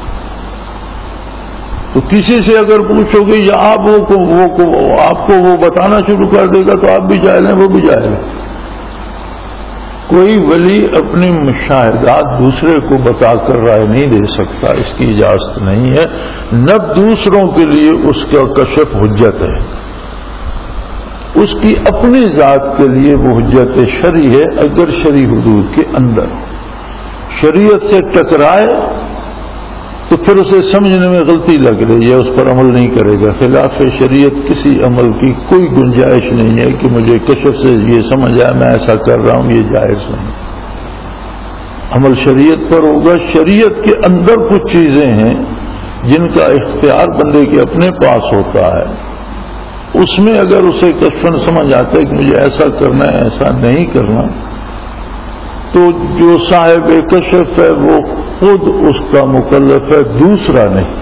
تو کسی سے اگر پوچھو گے یا آپ وہ وہ آپ کو وہ بتانا شروع کر دے گا تو آپ بھی جاہل ہیں، وہ بھی جاہل ہے۔ کوئی ولی اپنے مشاہدات دوسرے کو بتا کر رائے نہیں دے سکتا، اس کی اجازت نہیں ہے، نہ دوسروں کے لیے اس کا کشف حجت ہے، اس کی اپنی ذات کے لیے وہ حجت شرعی ہے اگر شرعی حدود کے اندر شریعت سے ٹکرائے تو پھر اسے سمجھنے میں غلطی لگ رہی ہے، اس پر عمل نہیں کرے گا۔ خلاف شریعت کسی عمل کی کوئی گنجائش نہیں ہے کہ مجھے کشف سے یہ سمجھ آئے میں ایسا کر رہا ہوں، یہ جائز نہیں۔ عمل شریعت پر ہوگا۔ شریعت کے اندر کچھ چیزیں ہیں جن کا اختیار بندے کے اپنے پاس ہوتا ہے، اس میں اگر اسے کشفن سمجھ آتا ہے کہ مجھے ایسا کرنا ہے، ایسا نہیں کرنا، تو جو صاحب کشف ہے وہ خود اس کا مکلف ہے، دوسرا نہیں۔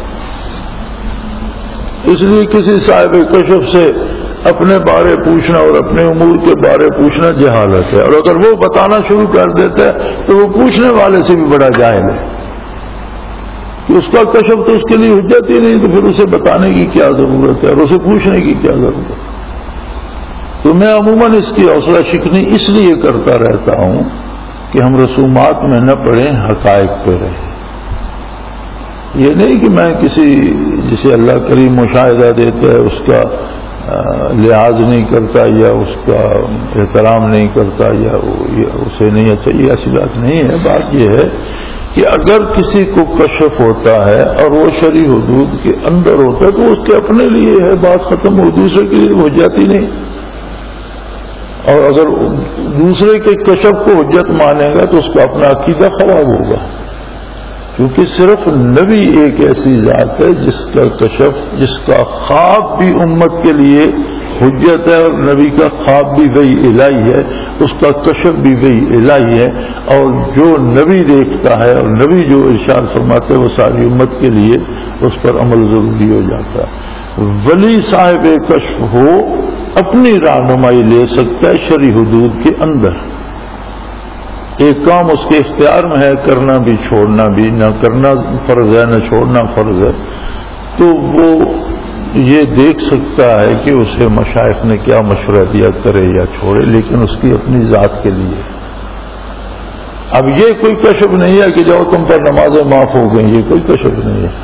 اس لیے کسی صاحب کشف سے اپنے بارے پوچھنا اور اپنے امور کے بارے پوچھنا جہالت ہے، اور اگر وہ بتانا شروع کر دیتا ہے تو وہ پوچھنے والے سے بھی بڑا جاہل ہے کہ اس کا کشف تو اس کے لیے حجت ہی نہیں، تو پھر اسے بتانے کی کیا ضرورت ہے اور اسے پوچھنے کی کیا ضرورت ہے۔ تو میں عموماً اس کی حوصلہ شکنی اس لیے کرتا رہتا ہوں کہ ہم رسومات میں نہ پڑیں، حقائق پہ رہیں۔ یہ نہیں کہ میں کسی جسے اللہ کریم مشاہدہ دیتا ہے اس کا لحاظ نہیں کرتا یا اس کا احترام نہیں کرتا یا اسے نہیں اچھا، یہ ایسی بات نہیں ہے۔ بات یہ ہے کہ اگر کسی کو کشف ہوتا ہے اور وہ شرعی حدود کے اندر ہوتا ہے تو اس کے اپنے لیے ہے، بات ختم ہو، دوسرے کے لیے ہو جاتی نہیں۔ اور اگر دوسرے کے کشف کو حجت مانے گا تو اس کا اپنا عقیدہ خراب ہوگا، کیونکہ صرف نبی ایک ایسی ذات ہے جس کا کشف، جس کا خواب بھی امت کے لیے حجت ہے، اور نبی کا خواب بھی وحی الہی ہے، اس کا کشف بھی وحی الہی ہے، اور جو نبی دیکھتا ہے اور نبی جو ارشاد فرماتے ہیں وہ ساری امت کے لیے اس پر عمل ضروری ہو جاتا ہے۔ ولی صاحب کشف ہو اپنی رہنمائی لے سکتا ہے شرعی حدود کے اندر، ایک کام اس کے اختیار میں ہے، کرنا بھی چھوڑنا بھی، نہ کرنا فرض ہے نہ چھوڑنا فرض ہے، تو وہ یہ دیکھ سکتا ہے کہ اسے مشائخ نے کیا مشورہ دیا، کرے یا چھوڑے، لیکن اس کی اپنی ذات کے لیے۔ اب یہ کوئی کشف نہیں ہے کہ جاؤ تم پر نمازیں معاف ہو گئیں، یہ کوئی کشف نہیں ہے،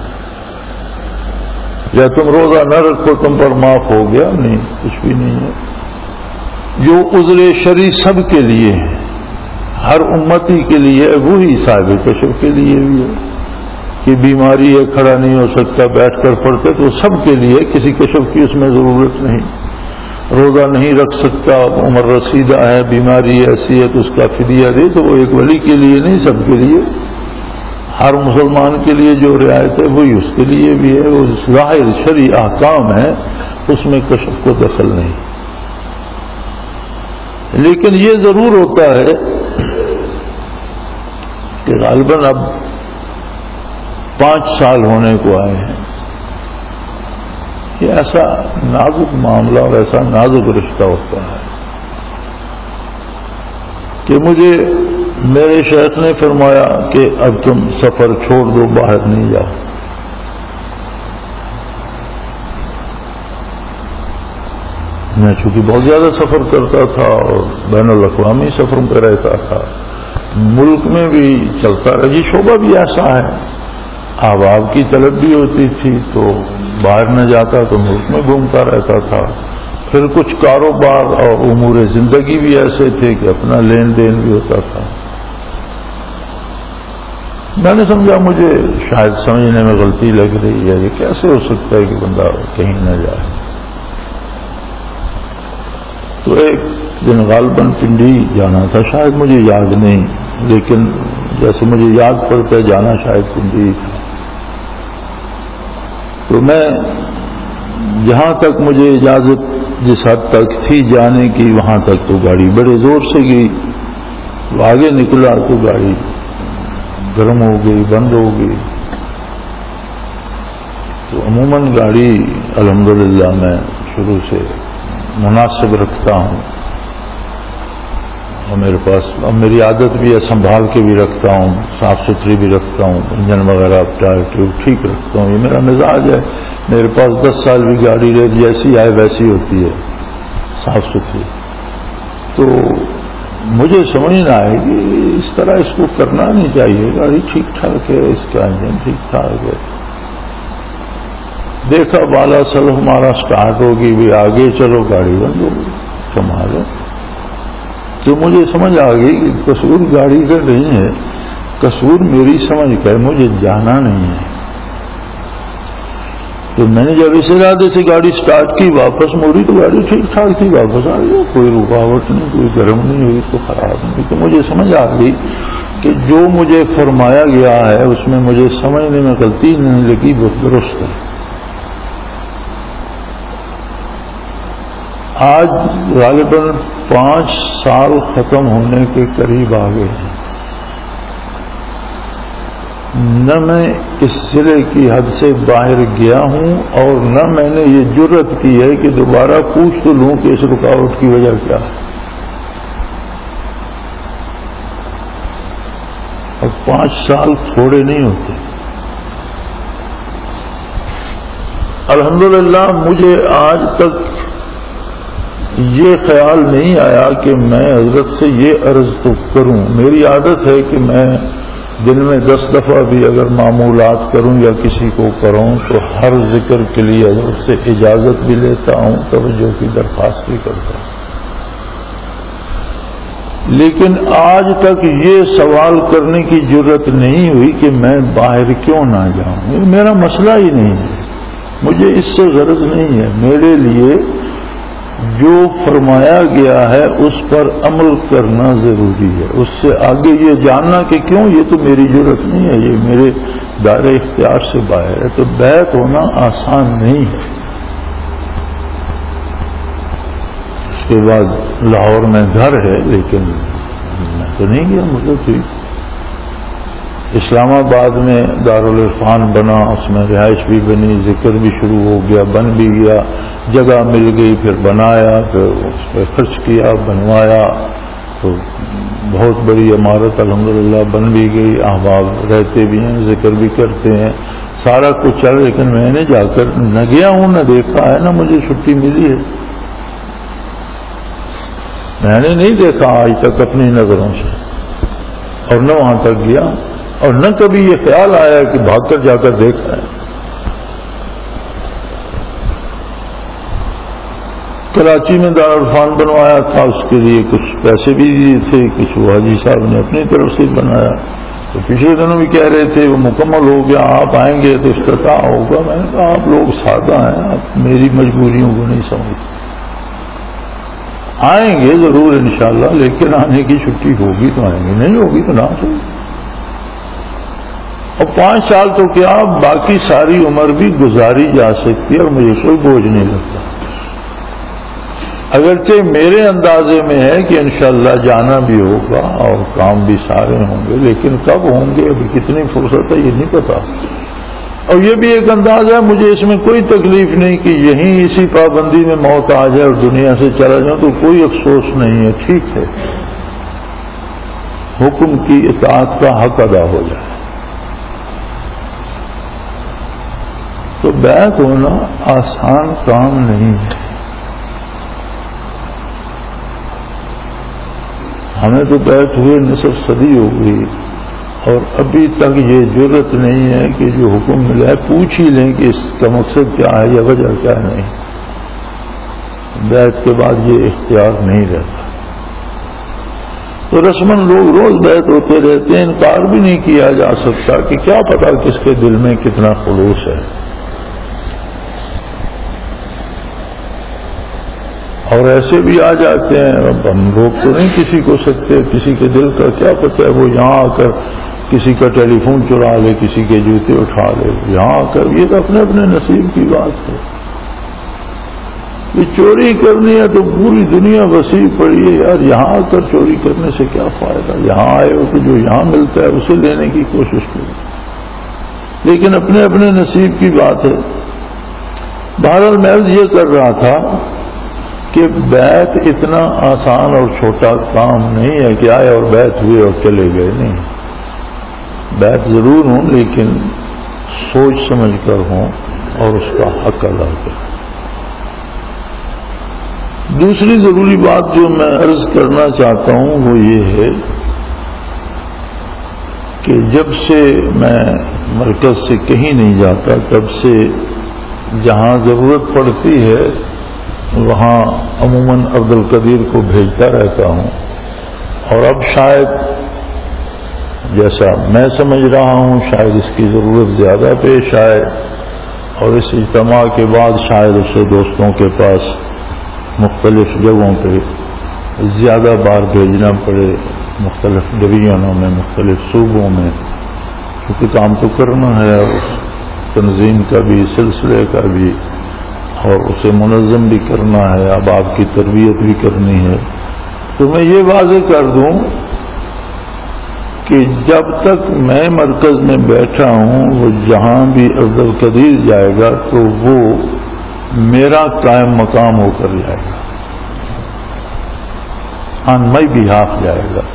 یا تم روزہ نہ رکھو تم پر معاف ہو گیا، نہیں، کچھ بھی نہیں ہے۔ جو عذر شرعی سب کے لیے ہے، ہر امتی کے لیے، وہی صاحب کشف کے لیے بھی ہے کہ بیماری ہے، کھڑا نہیں ہو سکتا، بیٹھ کر پڑھتے، تو سب کے لیے، کسی کشف کی اس میں ضرورت نہیں۔ روزہ نہیں رکھ سکتا، عمر رسیدہ ہے، بیماری ایسی ہے تو اس کا فدیہ دے، تو وہ ایک ولی کے لیے نہیں، سب کے لیے، ہر مسلمان کے لیے جو رعایت ہے وہی اس کے لیے بھی ہے۔ وہ ظاہر شرعی احکام ہے، اس میں کشف کو دخل نہیں، لیکن یہ ضرور ہوتا ہے کہ غالباً اب پانچ سال ہونے کو آئے ہیں. یہ ایسا نازک معاملہ اور ایسا نازک رشتہ ہوتا ہے کہ مجھے میرے شیخ نے فرمایا کہ اب تم سفر چھوڑ دو، باہر نہیں جاؤ. میں چونکہ بہت زیادہ سفر کرتا تھا اور بین الاقوامی سفروں پہ رہتا تھا، ملک میں بھی چلتا رہا. یہ شعبہ بھی ایسا ہے، احباب کی طلب بھی ہوتی تھی تو باہر نہ جاتا تو ملک میں گھومتا رہتا تھا. پھر کچھ کاروبار اور امور زندگی بھی ایسے تھے کہ اپنا لین دین بھی ہوتا تھا. میں نے سمجھا مجھے شاید سمجھنے میں غلطی لگ رہی ہے، یہ کیسے ہو سکتا ہے کہ بندہ کہیں نہ جائے. تو ایک دن غالباً پنڈی جانا تھا، شاید مجھے یاد نہیں، لیکن جیسے مجھے یاد پڑتا ہے جانا شاید پنڈی تھا. تو میں جہاں تک مجھے اجازت جس حد تک تھی جانے کی وہاں تک تو گاڑی بڑے زور سے گئی. آگے نکلا تو گاڑی گرم ہو گئی، بند ہو گئی. تو عموماً گاڑی الحمدللہ میں شروع سے مناسب رکھتا ہوں اور میرے پاس اب میری عادت بھی ہے سنبھال کے بھی رکھتا ہوں، صاف ستھری بھی رکھتا ہوں، انجن وغیرہ ٹائر ٹیوب ٹھیک رکھتا ہوں. یہ میرا مزاج ہے. میرے پاس دس سال بھی گاڑی رہے جیسی آئے ویسی ہوتی ہے، صاف ستھری. تو مجھے سمجھ نہ آئے کہ اس طرح اس کو کرنا نہیں چاہیے. گاڑی ٹھیک ٹھاک ہے، اس کا انجن ٹھیک ٹھاک ہے. دیکھا بالا چلو ہمارا سٹارٹ ہوگی بھی آگے چلو گاڑی بند ہوگی. کمال ہے. تو مجھے سمجھ آ گئی کہ قصور گاڑی کا نہیں ہے، قصور میری سمجھ کا ہے، مجھے جانا نہیں ہے. تو میں نے جب اس ارادے سے گاڑی سٹارٹ کی واپس موڑی تو گاڑی ٹھیک ٹھاک تھی، واپس آ گئی، کوئی رکاوٹ نہیں، کوئی گرم نہیں ہوئی، کوئی خراب نہیں ہوئی. تو مجھے سمجھ آ گئی کہ جو مجھے فرمایا گیا ہے اس میں مجھے سمجھنے میں غلطی نہیں لگی، وہ درست ہے. آج غالباً پانچ سال ختم ہونے کے قریب آ گئے ہیں. نہ میں اس ضلع کی حد سے باہر گیا ہوں اور نہ میں نے یہ جرت کی ہے کہ دوبارہ پوچھ تو لوں کہ اس رکاوٹ کی وجہ کیا ہے. اور پانچ سال تھوڑے نہیں ہوتے. الحمدللہ مجھے آج تک یہ خیال نہیں آیا کہ میں حضرت سے یہ عرض تو کروں. میری عادت ہے کہ میں دن میں دس دفعہ بھی اگر معمولات کروں یا کسی کو کروں تو ہر ذکر کے لیے حضرت سے اجازت بھی لیتا ہوں، توجہ کی درخواست بھی کرتا ہوں. لیکن آج تک یہ سوال کرنے کی جرت نہیں ہوئی کہ میں باہر کیوں نہ جاؤں. یہ میرا مسئلہ ہی نہیں ہے، مجھے اس سے غرض نہیں ہے. میرے لیے جو فرمایا گیا ہے اس پر عمل کرنا ضروری ہے. اس سے آگے یہ جاننا کہ کیوں، یہ تو میری ضرورت نہیں ہے، یہ میرے دائرے اختیار سے باہر ہے. تو بیعت ہونا آسان نہیں ہے. اس کے بعد لاہور میں گھر ہے لیکن میں تو نہیں گیا. مطلب ٹھیک اسلام آباد میں دارالعرفان بنا، اس میں رہائش بھی بنی، ذکر بھی شروع ہو گیا، بن بھی گیا، جگہ مل گئی، پھر بنایا، پھر اس پہ خرچ کیا، بنوایا، تو بہت بڑی عمارت الحمدللہ بن بھی گئی. احباب رہتے بھی ہیں، ذکر بھی کرتے ہیں، سارا کچھ چل. لیکن میں نے جا کر نہ گیا ہوں، نہ دیکھا ہے، نہ مجھے چھٹی ملی ہے. میں نے نہیں دیکھا آج تک اپنی نظروں سے، اور نہ وہاں تک گیا، اور نہ کبھی یہ خیال آیا کہ بھاگ کر جا کر دیکھا ہے. کراچی میں دارالعرفان بنوایا تھا، اس کے لیے کچھ پیسے بھی دیے تھے، کچھ وہ حاجی صاحب نے اپنی طرف سے بنایا. تو پچھلے دنوں بھی کہہ رہے تھے وہ مکمل ہو گیا، آپ آئیں گے تو افتتاح ہوگا. میں نے کہا آپ لوگ سادہ ہیں، آپ میری مجبوریوں کو نہیں سمجھتے. آئیں گے ضرور انشاءاللہ، لیکن آنے کی چھٹی ہوگی تو آئیں گے، نہیں ہوگی تو نہ ہوگی. اور پانچ سال تو کیا باقی ساری عمر بھی گزاری جا سکتی ہے اور مجھے کوئی بوجھ نہیں لگتا. اگرچہ میرے اندازے میں ہے کہ انشاءاللہ جانا بھی ہوگا اور کام بھی سارے ہوں گے، لیکن کب ہوں گے ابھی کتنی فرصت ہے یہ نہیں پتا۔ اور یہ بھی ایک انداز ہے، مجھے اس میں کوئی تکلیف نہیں کہ یہیں اسی پابندی میں موت آ جائے اور دنیا سے چلا جاؤں تو کوئی افسوس نہیں ہے، ٹھیک ہے، حکم کی اطاعت کا حق ادا ہو جائے۔ تو بیعت ہونا آسان کام نہیں ہے۔ ہمیں تو بیعت ہوئے نصف صدی ہو گئی اور ابھی تک یہ جرت نہیں ہے کہ جو حکم ملا ہے پوچھ ہی لیں کہ اس کا مقصد کیا ہے یا وجہ کیا ہے۔ نہیں، بیعت کے بعد یہ اختیار نہیں رہتا۔ تو رسماً لوگ روز بیعت ہوتے رہتے ہیں، انکار بھی نہیں کیا جا سکتا کہ کیا پتا کس کے دل میں کتنا خلوص ہے۔ اور ایسے بھی آ جاتے ہیں، اب ہم روک تو نہیں کسی کو سکتے، کسی کے دل کا کیا پتہ ہے، وہ یہاں آ کر کسی کا ٹیلی فون چرا لے، کسی کے جوتے اٹھا لے، یہاں آ کر، یہ تو اپنے اپنے نصیب کی بات ہے۔ یہ چوری کرنی ہے تو پوری دنیا وسیع پڑی ہے یار، یہاں آ کر چوری کرنے سے کیا فائدہ؟ یہاں آئے ہو تو جو یہاں ملتا ہے اسے لینے کی کوشش کرو، لیکن اپنے اپنے نصیب کی بات ہے۔ بہرحال میں یہ کر رہا تھا کہ بیعت اتنا آسان اور چھوٹا کام نہیں ہے کہ آئے اور بیعت ہوئے اور چلے گئے، نہیں، بیعت ضرور ہوں لیکن سوچ سمجھ کر ہوں اور اس کا حق ادا کریں۔ دوسری ضروری بات جو میں عرض کرنا چاہتا ہوں وہ یہ ہے کہ جب سے میں مرکز سے کہیں نہیں جاتا تب سے جہاں ضرورت پڑتی ہے وہاں عموماً عبد القدیر کو بھیجتا رہتا ہوں، اور اب شاید جیسا میں سمجھ رہا ہوں شاید اس کی ضرورت زیادہ پیش آئے، اور اس اجتماع کے بعد شاید اسے دوستوں کے پاس مختلف جگہوں پہ زیادہ بار بھیجنا پڑے، مختلف ڈویژنوں میں، مختلف صوبوں میں، کیونکہ کام تو کرنا ہے، اس تنظیم کا بھی، سلسلے کا بھی، اور اسے منظم بھی کرنا ہے، اب آپ کی تربیت بھی کرنی ہے۔ تو میں یہ واضح کر دوں کہ جب تک میں مرکز میں بیٹھا ہوں وہ جہاں بھی عبد القدیر جائے گا تو وہ میرا قائم مقام ہو کر جائے گا، آن مائی بہاف جائے گا۔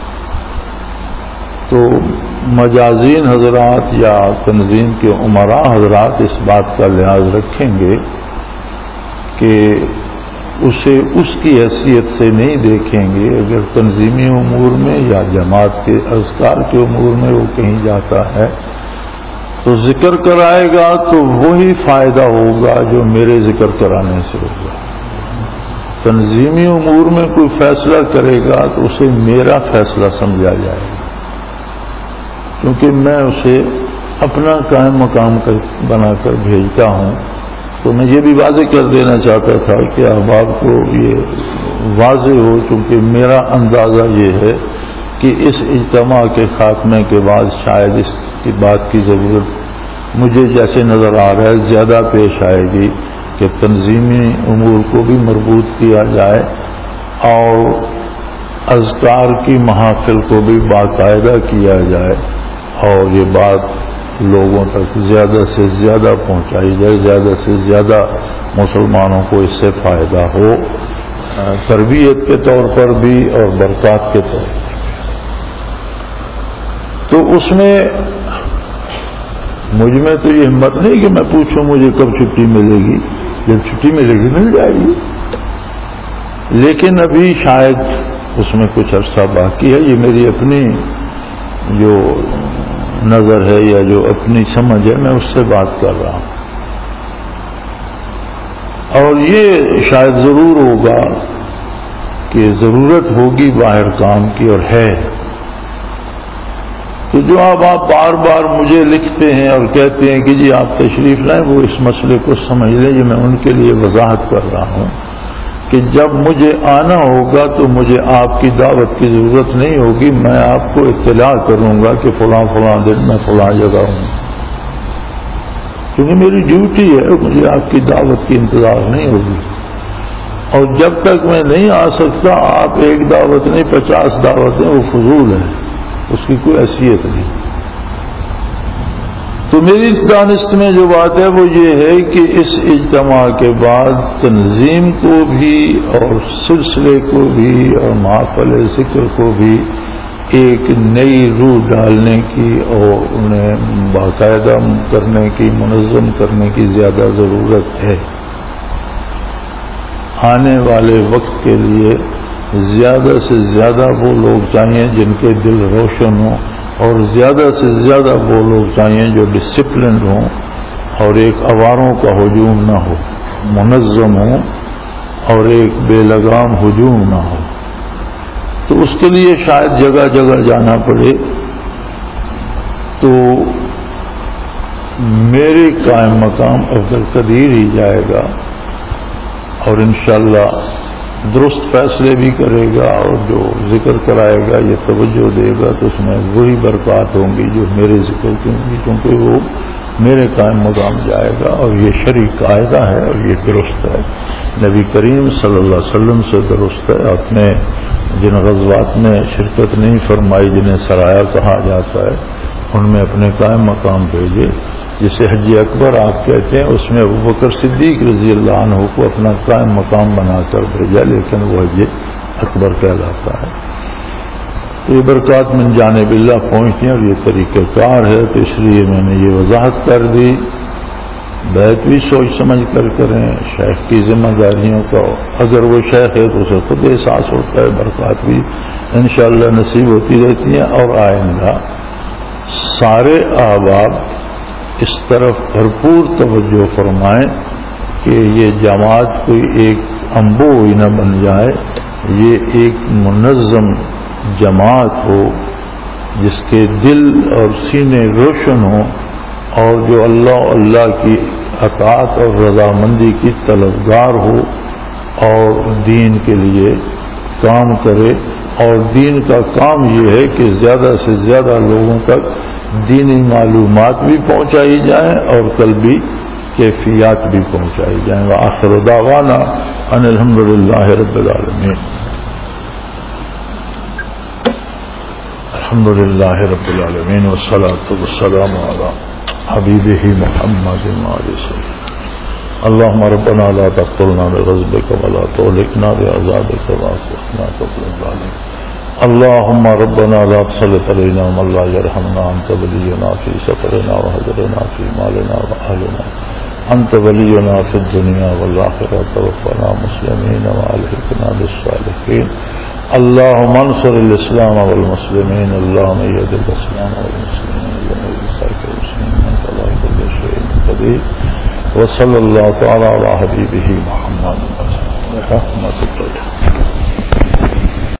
تو مجازین حضرات یا تنظیم کے عمراء حضرات اس بات کا لحاظ رکھیں گے کہ اسے اس کی حیثیت سے نہیں دیکھیں گے۔ اگر تنظیمی امور میں یا جماعت کے اذکار کے امور میں وہ کہیں جاتا ہے تو ذکر کرائے گا تو وہی فائدہ ہوگا جو میرے ذکر کرانے سے ہوگا۔ تنظیمی امور میں کوئی فیصلہ کرے گا تو اسے میرا فیصلہ سمجھا جائے گا، کیونکہ میں اسے اپنا قائم مقام بنا کر بھیجتا ہوں۔ تو میں یہ بھی واضح کر دینا چاہتا تھا کہ احباب کو یہ واضح ہو، چونکہ میرا اندازہ یہ ہے کہ اس اجتماع کے خاتمے کے بعد شاید اس کی بات کی ضرورت مجھے جیسے نظر آ رہا ہے زیادہ پیش آئے گی کہ تنظیمی امور کو بھی مربوط کیا جائے اور اذکار کی محافل کو بھی باقاعدہ کیا جائے، اور یہ بات لوگوں تک زیادہ سے زیادہ پہنچائی جائے، زیادہ سے زیادہ مسلمانوں کو اس سے فائدہ ہو، تربیت کے طور پر بھی اور برکات کے طور پر۔ تو اس میں مجھ میں تو یہ ہمت نہیں کہ میں پوچھوں مجھے کب چھٹی ملے گی، جب چھٹی ملے گی مل جائے گی، لیکن ابھی شاید اس میں کچھ عرصہ باقی ہے۔ یہ میری اپنی جو نظر ہے یا جو اپنی سمجھ ہے میں اس سے بات کر رہا ہوں، اور یہ شاید ضرور ہوگا کہ ضرورت ہوگی باہر کام کی، اور ہے۔ تو جو اب آپ بار بار مجھے لکھتے ہیں اور کہتے ہیں کہ جی آپ تشریف لائیں، وہ اس مسئلے کو سمجھ لیں، یہ میں ان کے لیے وضاحت کر رہا ہوں کہ جب مجھے آنا ہوگا تو مجھے آپ کی دعوت کی ضرورت نہیں ہوگی، میں آپ کو اطلاع کروں گا کہ فلاں فلاں دن میں فلاں جگہ ہوں، کیونکہ میری ڈیوٹی ہے، مجھے آپ کی دعوت کی انتظار نہیں ہوگی۔ اور جب تک میں نہیں آ سکتا آپ ایک دعوت نہیں پچاس دعوتیں وہ فضول ہیں، اس کی کوئی حیثیت نہیں۔ تو میری دانست میں جو بات ہے وہ یہ ہے کہ اس اجتماع کے بعد تنظیم کو بھی اور سلسلے کو بھی اور محفل ذکر کو بھی ایک نئی روح ڈالنے کی اور انہیں باقاعدہ کرنے کی، منظم کرنے کی زیادہ ضرورت ہے۔ آنے والے وقت کے لیے زیادہ سے زیادہ وہ لوگ چاہیے جن کے دل روشن ہوں، اور زیادہ سے زیادہ وہ لوگ چاہیے جو ڈسپلن ہوں اور ایک آواروں کا ہجوم نہ ہو، منظم ہوں اور ایک بے لگام ہجوم نہ ہو۔ تو اس کے لیے شاید جگہ جگہ جانا پڑے۔ تو میرے قائم مقام افضل قدیر ہی جائے گا اور انشاءاللہ درست فیصلے بھی کرے گا، اور جو ذکر کرائے گا یہ توجہ دے گا تو اس میں وہی برکات ہوں گی جو میرے ذکر کی ہوں گی، کیونکہ وہ میرے قائم مقام جائے گا، اور یہ شرعی قاعدہ ہے اور یہ درست ہے، نبی کریم صلی اللہ علیہ وسلم سے درست ہے۔ اپنے جن غزوات میں شرکت نہیں فرمائی جنہیں سرایا کہا جاتا ہے ان میں اپنے قائم مقام بھیجے، جسے حج اکبر آپ کہتے ہیں، اس میں ابوبکر صدیق رضی اللہ عنہ کو اپنا قائم مقام بنا کر بھیجا، لیکن وہ حج اکبر کہلاتا ہے۔ تو یہ برکات من جانب اللہ پہنچتی ہیں اور یہ طریقہ کار ہے، تو اس لیے میں نے یہ وضاحت کر دی۔ بیعت بھی سوچ سمجھ کر کریں، شیخ کی ذمہ داریوں کا اگر وہ شیخ ہے تو اسے خود احساس ہوتا ہے، برکات بھی انشاءاللہ نصیب ہوتی رہتی ہیں۔ اور آئندہ سارے احباب اس طرف بھرپور توجہ فرمائیں کہ یہ جماعت کوئی ایک انبو ہی نہ بن جائے، یہ ایک منظم جماعت ہو جس کے دل اور سینے روشن ہوں، اور جو اللہ اللہ کی اطاعت اور رضامندی کی طلبگار ہو اور دین کے لیے کام کرے۔ اور دین کا کام یہ ہے کہ زیادہ سے زیادہ لوگوں تک دینی معلومات بھی پہنچائی جائیں اور قلبی کیفیات بھی پہنچائی جائیں۔ وآخر دعوانا ان الحمد للہ رب العالمین۔ الحمد للہ رب العالمین والصلاة والسلام علی حبیبہ محمد وعلى وسلم۔ اللهم ربنا لا تقتلنا بغضبك ولا تهلكنا بعذابك واغفرنا قبل ذلك۔ اللهم ربنا لا تسلط علينا من لا يرحمنا، أنت ولينا في سفرنا وهجرنا في مالنا وأهلنا، أنت ولينا في الدنيا والآخرة، توفنا مسلمين وألحقنا بالصالحين۔ اللهم انصر الإسلام والمسلمين، اللهم ايد الإسلام والمسلمين، اللهم ايد المسلمين، أنت على كل شيء قدير۔ وصلى الله تعالى على حبيبه محمد رحمة الله۔